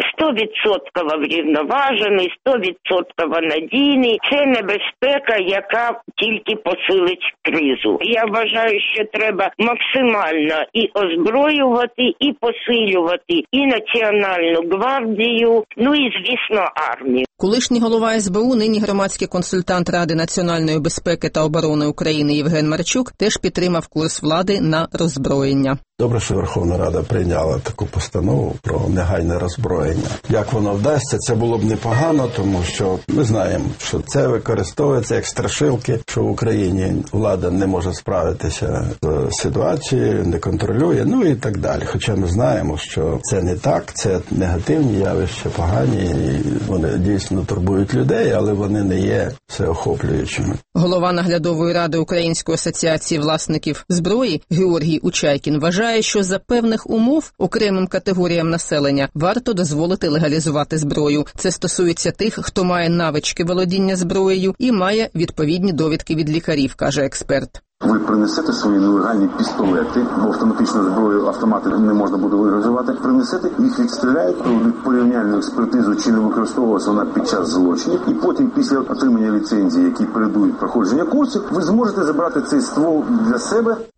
100% врівноважений, 100% надійний, це небезпека, яка тільки посилить кризу. Я вважаю, що треба максимально і озброювати, і посилювати і Національну гвардію, ну і, звісно, армію. Колишній голова СБУ, нині громадський консультант Ради національної безпеки та оборони України Євген Марчук теж підтримав курс влади на роззброєння. Добре, що Верховна Рада прийняла таку постанову про негайне роззброєння. Як воно вдасться, це було б непогано, тому що ми знаємо, що це використовується як страшилки, що в Україні влада не може справитися з ситуацією, не контролює, ну і так далі. Хоча ми знаємо, що це не так, це негативні явища, погані, і вони дійсно турбують людей, але вони не є всеохоплюючими. Голова наглядової ради Української асоціації власників зброї Георгій Учайкін вважає, що за певних умов окремим категоріям населення варто дозволити легалізувати зброю. Це стосується тих, хто має навички володіння зброєю і має відповідні довідки від лікарів, каже експерт. Ви принесете свої нелегальні пістолети, бо автоматичну зброю автомати не можна буде легалізувати. Принесете, їх відстріляють, проведуть порівняльну експертизу, чи не використовувалася вона під час злочинів. І потім, після отримання ліцензії, які передують проходження курсів, ви зможете забрати цей ствол для себе.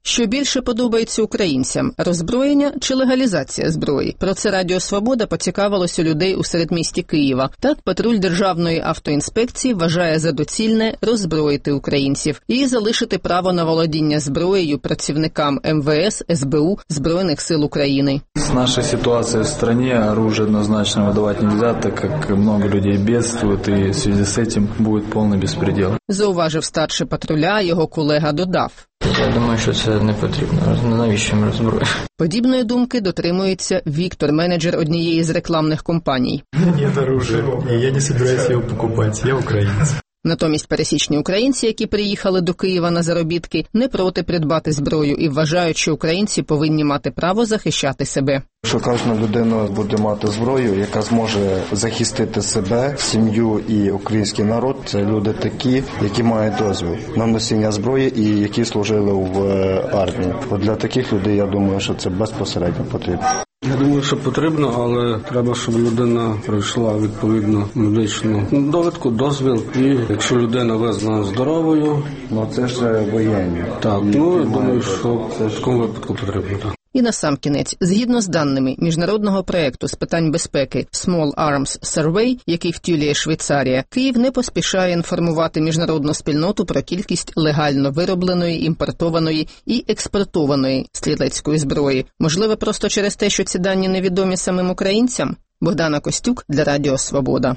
Що більше подобається українцям – роззброєння чи легалізація зброї? Про це Радіо Свобода поцікавилось у людей у середмісті Києва. Так, патруль Державної автоінспекції вважає за доцільне роззброїти українців і залишити право на володіння зброєю працівникам МВС, СБУ, Збройних сил України. С нашей ситуацией в стране оружие однозначно выдавать нельзя, так как много людей бедствуют, и в связи с этим будет полный беспредел. Зауважив старший патруля, його колега додав. Я думаю, що це не потрібно. Навіщо ми роззброїмо? Подібної думки дотримується Віктор, менеджер однієї з рекламних компаній. Нет оружия, і я не собираюсь його покупати, я українець. Натомість пересічні українці, які приїхали до Києва на заробітки, не проти придбати зброю і вважають, що українці повинні мати право захищати себе. Що кожна людина буде мати зброю, яка зможе захистити себе, сім'ю і український народ, це люди такі, які мають дозвіл на носіння зброї і які служили в армії. От для таких людей, я думаю, що це безпосередньо потрібно. Я думаю, що потрібно, але треба, щоб людина пройшла відповідну медичну довідку, дозвіл. І якщо людина визнана здоровою, це ж воєнні. Так, я думаю, що в такому випадку потрібно. Так. І насамкінець, згідно з даними міжнародного проекту з питань безпеки Small Arms Survey, який втілює Швейцарія, Київ не поспішає інформувати міжнародну спільноту про кількість легально виробленої, імпортованої і експортованої стрілецької зброї. Можливо, просто через те, що ці дані невідомі самим українцям? Богдана Костюк для Радіо Свобода.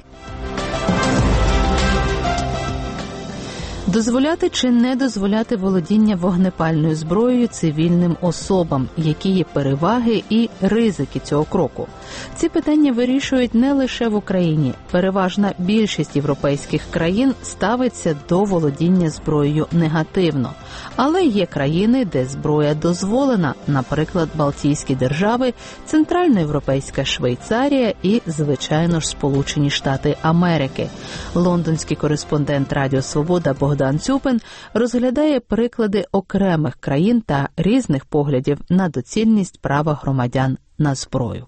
Дозволяти чи не дозволяти володіння вогнепальною зброєю цивільним особам, які є переваги і ризики цього кроку. Ці питання вирішують не лише в Україні. Переважна більшість європейських країн ставиться до володіння зброєю негативно. Але є країни, де зброя дозволена, наприклад, Балтійські держави, Центральноєвропейська Швейцарія і, звичайно ж, Сполучені Штати Америки. Лондонський кореспондент Радіо Свобода Богдан Цюпин розглядає приклади окремих країн та різних поглядів на доцільність права громадян на зброю.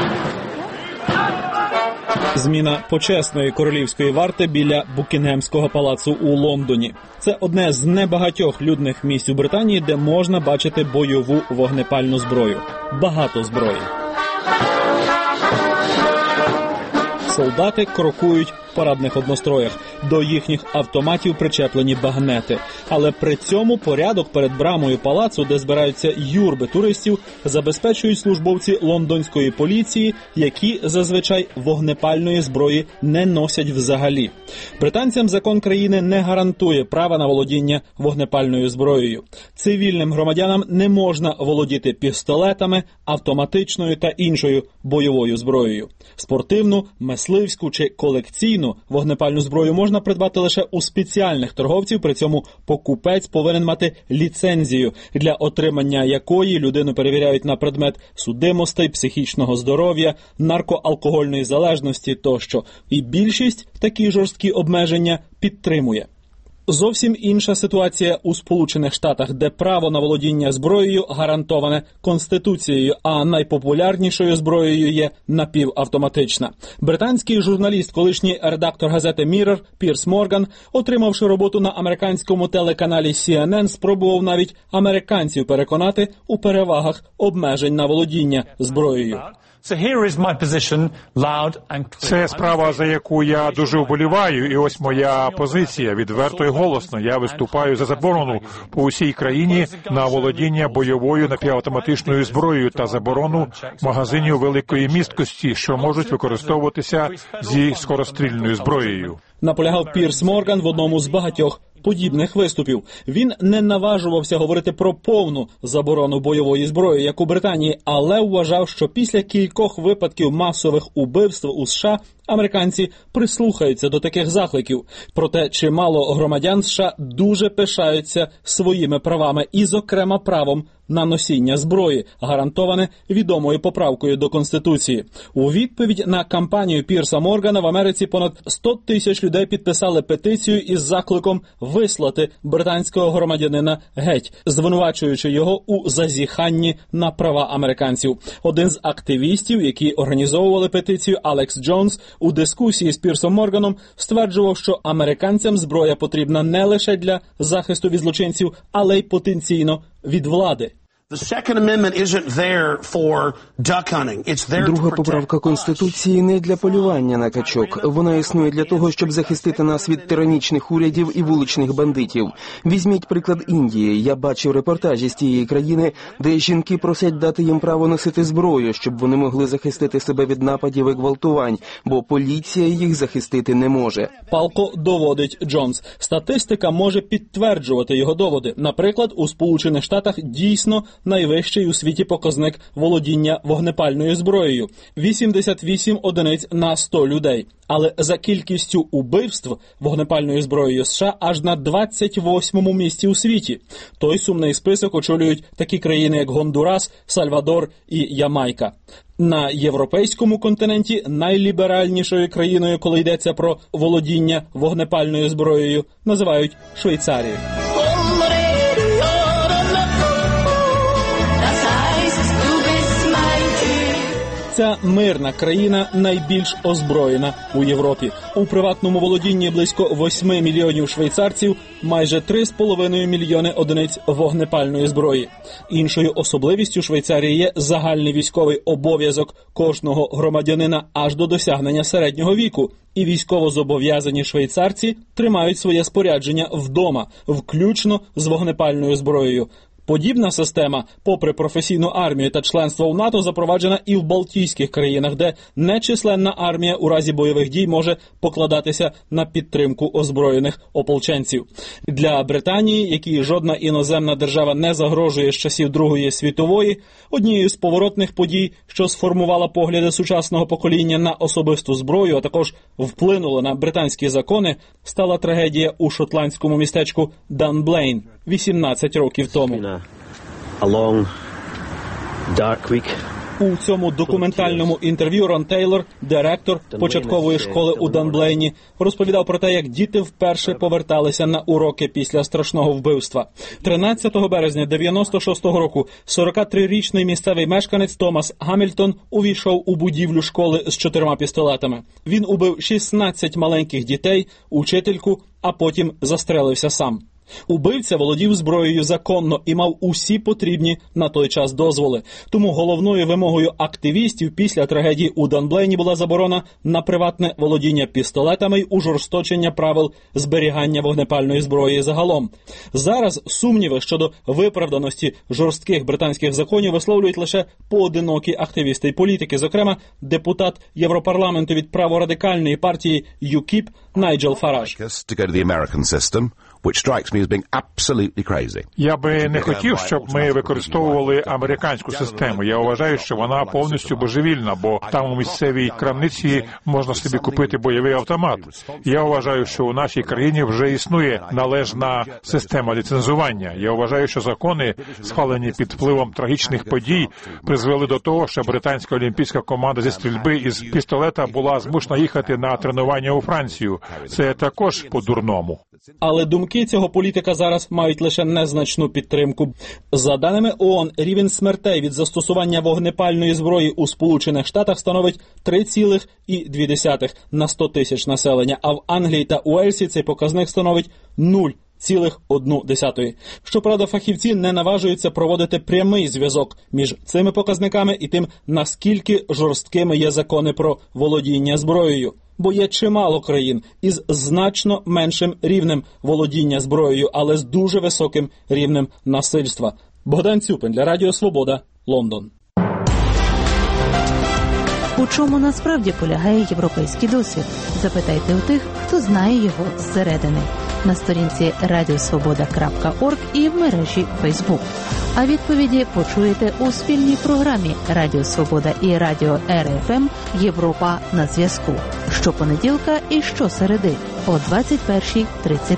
Зміна почесної королівської варти біля Букінгемського палацу у Лондоні. Це одне з небагатьох людних місць у Британії, де можна бачити бойову вогнепальну зброю. Багато зброї. Солдати крокують в парадних одностроях. До їхніх автоматів причеплені багнети. Але при цьому порядок перед брамою палацу, де збираються юрби туристів, забезпечують службовці лондонської поліції, які зазвичай вогнепальної зброї не носять взагалі. Британцям закон країни не гарантує права на володіння вогнепальною зброєю. Цивільним громадянам не можна володіти пістолетами, автоматичною та іншою бойовою зброєю. Спортивну, мисливську чи колекційну вогнепальну зброю можна придбати лише у спеціальних торговців, при цьому покупець повинен мати ліцензію, для отримання якої людину перевіряють на предмет судимостей, психічного здоров'я, наркоалкогольної залежності тощо. І більшість такі жорсткі обмеження підтримує. Зовсім інша ситуація у Сполучених Штатах, де право на володіння зброєю гарантоване Конституцією, а найпопулярнішою зброєю є напівавтоматична. Британський журналіст, колишній редактор газети Mirror Пірс Морган, отримавши роботу на американському телеканалі CNN, спробував навіть американців переконати у перевагах обмежень на володіння зброєю. Це справа, за яку я дуже вболіваю, і ось моя позиція. Відверто і голосно. Я виступаю за заборону по усій країні на володіння бойовою напівавтоматичною зброєю та заборону магазинів великої місткості, що можуть використовуватися зі скорострільною зброєю. Наполягав Пірс Морган в одному з багатьох подібних виступів. Він не наважувався говорити про повну заборону бойової зброї, як у Британії, але вважав, що після кількох випадків масових убивств у США американці прислухаються до таких закликів. Проте чимало громадян США дуже пишаються своїми правами і, зокрема, правом на носіння зброї, гарантоване відомою поправкою до Конституції. У відповідь на кампанію Пірса Моргана в Америці понад 100 тисяч людей підписали петицію із закликом вислати британського громадянина геть, звинувачуючи його у зазіханні на права американців. Один з активістів, які організовували петицію, Алекс Джонс, у дискусії з Пірсом Морганом стверджував, що американцям зброя потрібна не лише для захисту від злочинців, але й потенційно від влади. Друга поправка Конституції не для полювання на качок. Вона існує для того, щоб захистити нас від тиранічних урядів і вуличних бандитів. Візьміть приклад Індії. Я бачив репортажі з тієї країни, де жінки просять дати їм право носити зброю, щоб вони могли захистити себе від нападів і гвалтувань, бо поліція їх захистити не може. Палко доводить Джонс. Статистика може підтверджувати його доводи. Наприклад, у Сполучених Штатах дійсно найвищий у світі показник володіння вогнепальною зброєю – 88 одиниць на 100 людей. Але за кількістю убивств вогнепальною зброєю США аж на 28-му місці у світі. Той сумний список очолюють такі країни, як Гондурас, Сальвадор і Ямайка. На європейському континенті найліберальнішою країною, коли йдеться про володіння вогнепальною зброєю, називають Швейцарію. Ця мирна країна найбільш озброєна у Європі. У приватному володінні близько 8 мільйонів швейцарців, майже 3,5 мільйони одиниць вогнепальної зброї. Іншою особливістю Швейцарії є загальний військовий обов'язок кожного громадянина аж до досягнення середнього віку. І військовозобов'язані швейцарці тримають своє спорядження вдома, включно з вогнепальною зброєю. Подібна система, попри професійну армію та членство у НАТО, запроваджена і в Балтійських країнах, де нечисленна армія у разі бойових дій може покладатися на підтримку озброєних ополченців. Для Британії, якій жодна іноземна держава не загрожує з часів Другої світової, однією з поворотних подій, що сформувала погляди сучасного покоління на особисту зброю, а також вплинула на британські закони, стала трагедія у шотландському містечку Данблейн 18 років тому. У цьому документальному інтерв'ю Рон Тейлор, директор початкової школи у Данблейні, розповідав про те, як діти вперше поверталися на уроки після страшного вбивства. 13 березня 96-го року 43-річний місцевий мешканець Томас Гамільтон увійшов у будівлю школи з 4 пістолетами. Він убив 16 маленьких дітей, учительку, а потім застрелився сам. Убивця володів зброєю законно і мав усі потрібні на той час дозволи. Тому головною вимогою активістів після трагедії у Данблейні була заборона на приватне володіння пістолетами й ужорсточення правил зберігання вогнепальної зброї загалом. Зараз сумніви щодо виправданості жорстких британських законів висловлюють лише поодинокі активісти і політики, зокрема депутат Європарламенту від праворадикальної партії ЮКІП Найджел Фараж. Я би не хотів, щоб ми використовували американську систему. Я вважаю, що вона повністю божевільна, бо там у місцевій крамниці можна собі купити бойовий автомат. Я вважаю, що у нашій країні вже існує належна система ліцензування. Я вважаю, що закони, схвалені під впливом трагічних подій, призвели до того, що британська олімпійська команда зі стрільби із пістолета була змушена їхати на тренування у Францію. Це також по-дурному. Але думки цього політика зараз мають лише незначну підтримку. За даними ООН, рівень смертей від застосування вогнепальної зброї у Сполучених Штатах становить 3,2 на 100 тисяч населення, а в Англії та Уельсі цей показник становить 0,1. Щоправда, фахівці не наважуються проводити прямий зв'язок між цими показниками і тим, наскільки жорсткими є закони про володіння зброєю. Бо є чимало країн із значно меншим рівнем володіння зброєю, але з дуже високим рівнем насильства. Богдан Цюпин для Радіо Свобода, Лондон. У чому насправді полягає європейський досвід? Запитайте у тих, хто знає його зсередини. На сторінці radiosvoboda.org і в мережі Facebook. А відповіді почуєте у спільній програмі Радіо Свобода і Радіо РФМ «Європа на зв'язку» щопонеділка і щосереди о 21:33.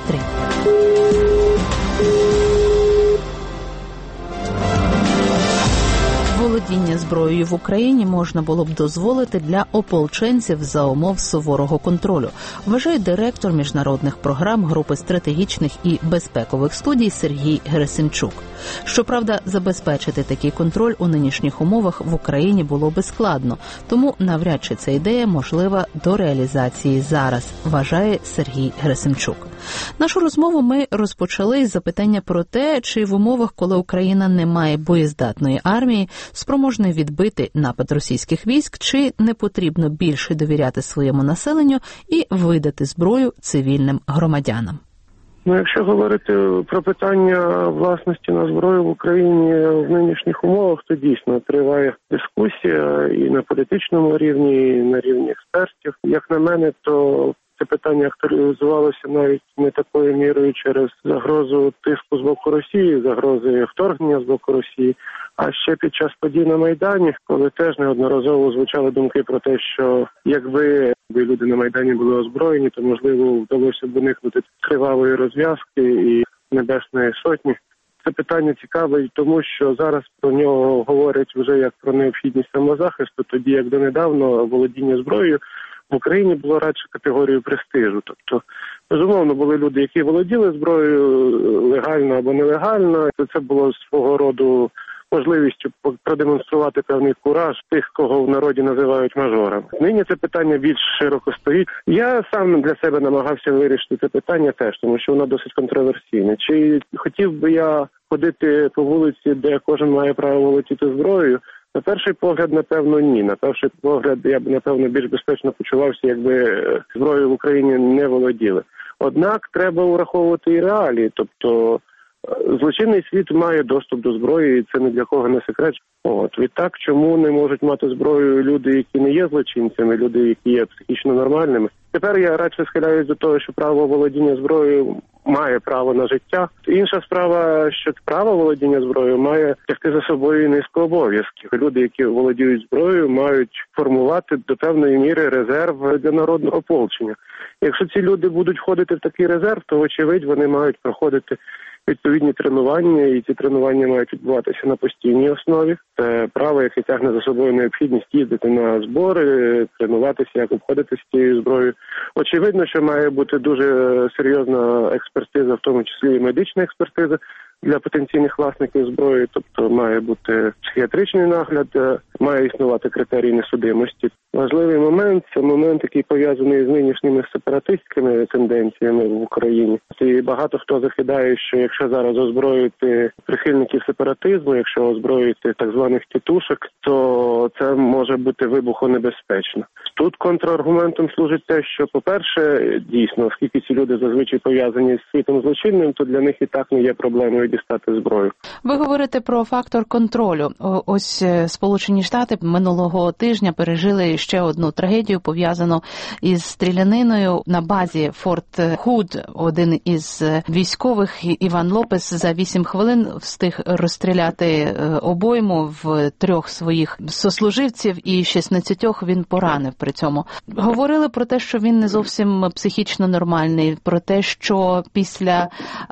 володіння зброєю в Україні можна було б дозволити для ополченців за умов суворого контролю, вважає директор міжнародних програм групи стратегічних і безпекових студій Сергій Герасимчук. Щоправда, забезпечити такий контроль у нинішніх умовах в Україні було би складно, тому навряд чи ця ідея можлива до реалізації зараз, вважає Сергій Герасимчук. Нашу розмову ми розпочали із запитання про те, чи в умовах, коли Україна не має боєздатної армії, спроможної відбити напад російських військ, чи не потрібно більше довіряти своєму населенню і видати зброю цивільним громадянам. Якщо говорити про питання власності на зброю в Україні в нинішніх умовах, то дійсно триває дискусія і на політичному рівні, і на рівні експертів. Як на мене, то це питання актуалізувалося навіть не такою мірою через загрозу тиску з боку Росії, загрози вторгнення з боку Росії, а ще під час подій на Майдані, коли теж неодноразово звучали думки про те, що якби люди на Майдані були озброєні, то, можливо, вдалося б уникнути кривавої розв'язки і Небесної Сотні. Це питання цікаве, тому що зараз про нього говорять вже як про необхідність самозахисту, тоді як донедавна володіння зброєю в Україні було радше категорією престижу. Тобто, безумовно, були люди, які володіли зброєю легально або нелегально, і це було свого роду можливістю продемонструвати певний кураж тих, кого в народі називають мажорами. Нині це питання більш широко стоїть. Я сам для себе намагався вирішити це питання теж, тому що воно досить контроверсійне. Чи хотів би я ходити по вулиці, де кожен має право володіти зброєю? На перший погляд, напевно, ні. На перший погляд, я б, напевно, більш безпечно почувався, якби зброєю в Україні не володіли. Однак треба враховувати і реалії, тобто злочинний світ має доступ до зброї, і це ні для кого не секрет. Відтак, чому не можуть мати зброю люди, які не є злочинцями, люди, які є психічно нормальними? Тепер я радше схиляюсь до того, що право володіння зброєю має право на життя. Інша справа, що право володіння зброєю має тягти за собою низку обов'язків. Люди, які володіють зброєю, мають формувати до певної міри резерв для народного ополчення. Якщо ці люди будуть входити в такий резерв, то, очевидь, вони мають проходити відповідні тренування, і ці тренування мають відбуватися на постійній основі. Це право, яке тягне за собою необхідність їздити на збори, тренуватися, як обходитися з цією зброєю. Очевидно, що має бути дуже серйозна експертиза, в тому числі і медична експертиза для потенційних власників зброї, тобто має бути психіатричний нагляд, має існувати критерії несудимості. Важливий момент – це момент, який пов'язаний з нинішніми сепаратистськими тенденціями в Україні. І багато хто закидає, що якщо зараз озброїти прихильників сепаратизму, якщо озброїти так званих тітушок, то це може бути вибухонебезпечно. Тут контраргументом служить те, що, по-перше, дійсно, оскільки ці люди зазвичай пов'язані з світом злочинним, то для них і так не є проблемою дістати зброю. Ви говорите про фактор контролю. Ось Сполучені Штати минулого тижня пережили ще одну трагедію, пов'язану із стріляниною на базі Форт Худ. Один із військових, Іван Лопес, за 8 хвилин встиг розстріляти обойму в 3 своїх сослуживців, і 16 він поранив при цьому. Говорили про те, що він не зовсім психічно нормальний, про те, що після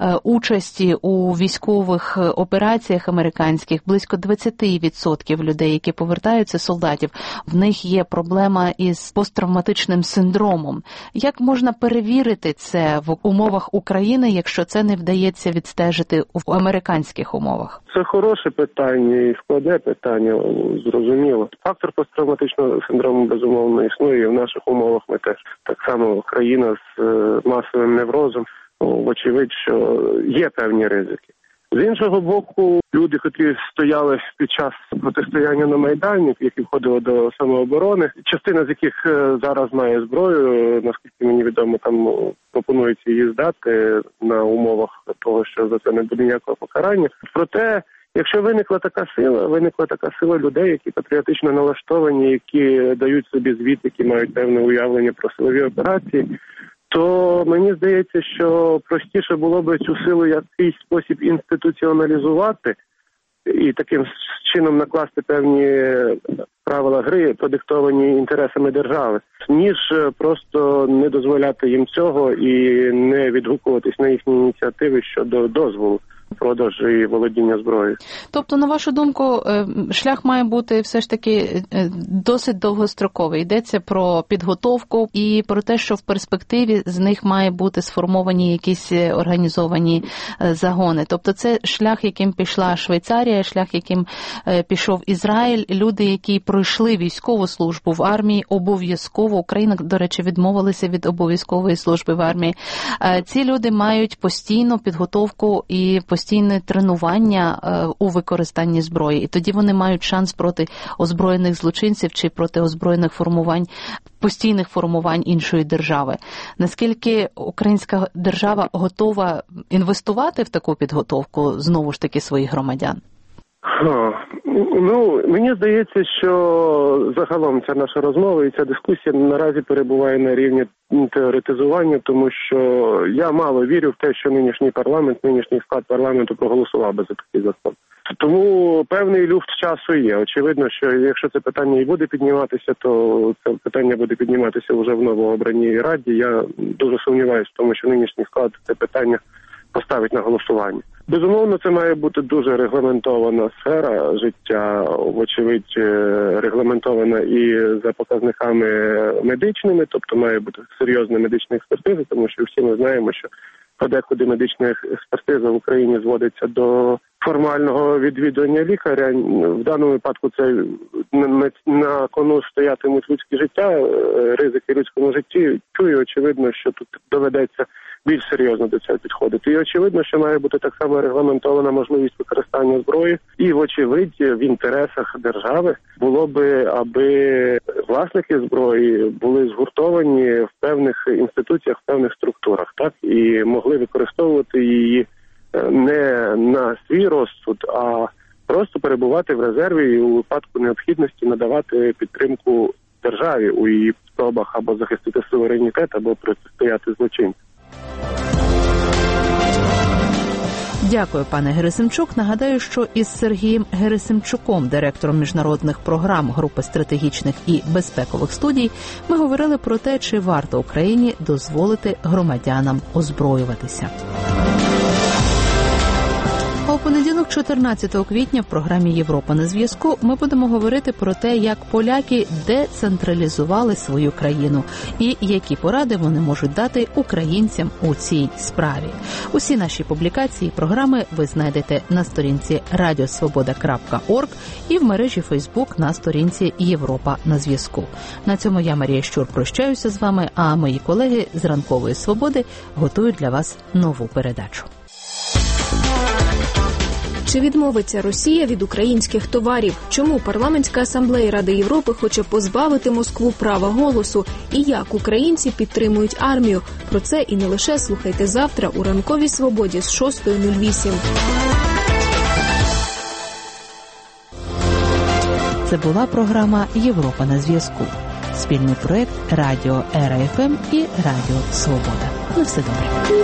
участі у військових операціях американських близько 20% людей, які повертаються, солдатів, в них є проблема із посттравматичним синдромом. Як можна перевірити це в умовах України, якщо це не вдається відстежити в американських умовах? Це хороше питання і складне питання, зрозуміло. Фактор посттравматичного синдрому, безумовно, існує, і в наших умовах ми теж так само країна з масовим неврозом. Вочевидь, що є певні ризики. З іншого боку, люди, які стояли під час протистояння на Майдані, які входили до самооборони, частина з яких зараз має зброю, наскільки мені відомо, там пропонується її здати на умовах того, що за це не буде ніякого покарання. Проте, якщо виникла така сила людей, які патріотично налаштовані, які дають собі звіт, які мають певне уявлення про силові операції, то мені здається, що простіше було б цю силу в якийсь спосіб інституціоналізувати і таким чином накласти певні правила гри, продиктовані інтересами держави, ніж просто не дозволяти їм цього і не відгукуватись на їхні ініціативи щодо дозволу продаж і володіння зброєю. Тобто, на вашу думку, шлях має бути все ж таки досить довгостроковий. Йдеться про підготовку і про те, що в перспективі з них має бути сформовані якісь організовані загони. Тобто це шлях, яким пішла Швейцарія, шлях, яким пішов Ізраїль. Люди, які пройшли військову службу в армії, обов'язково, Україна, до речі, відмовилася від обов'язкової служби в армії. Ці люди мають постійну підготовку і постійне тренування у використанні зброї. І тоді вони мають шанс проти озброєних злочинців чи проти озброєних формувань, постійних формувань іншої держави. Наскільки українська держава готова інвестувати в таку підготовку, знову ж таки, своїх громадян? Мені здається, що загалом ця наша розмова і ця дискусія наразі перебуває на рівні теоретизування, тому що я мало вірю в те, що нинішній склад парламенту проголосував би за такий закон. Тому певний люфт часу є. Очевидно, що якщо це питання і буде підніматися, то це питання буде підніматися вже в новообраній раді. Я дуже сумніваюся в тому, що нинішній склад це питання поставить на голосування. Безумовно, це має бути дуже регламентована сфера життя, вочевидь, регламентована і за показниками медичними, тобто має бути серйозна медична експертиза, тому що всі ми знаємо, що подекуди медична експертиза в Україні зводиться до формального відвідування лікаря. В даному випадку це на кону стоятимуть людські життя, ризики людському житті. Чую, очевидно, що тут доведеться більш серйозно до цього підходити. І очевидно, що має бути так само регламентована можливість використання зброї. І, вочевидь, в інтересах держави було би, аби власники зброї були згуртовані в певних інституціях, в певних структурах, так, і могли використовувати її не на свій розсуд, а просто перебувати в резерві і у випадку необхідності надавати підтримку державі у її спробах або захистити суверенітет, або протистояти злочинцям. Дякую, пане Герасимчук. Нагадаю, що із Сергієм Герасимчуком, директором міжнародних програм Групи стратегічних і безпекових студій, ми говорили про те, чи варто Україні дозволити громадянам озброюватися. А у понеділок, 14 квітня, в програмі «Європа на зв'язку» ми будемо говорити про те, як поляки децентралізували свою країну і які поради вони можуть дати українцям у цій справі. Усі наші публікації і програми ви знайдете на сторінці radiosvoboda.org і в мережі Фейсбук на сторінці «Європа на зв'язку». На цьому я, Марія Щур, прощаюся з вами, а мої колеги з «Ранкової свободи» готують для вас нову передачу. Чи відмовиться Росія від українських товарів? Чому Парламентська асамблея Ради Європи хоче позбавити Москву права голосу? І як українці підтримують армію? Про це і не лише слухайте завтра у «Ранковій свободі» з 6:08. Це була програма «Європа на зв'язку». Спільний проект Радіо РФМ і Радіо Свобода. На все добре.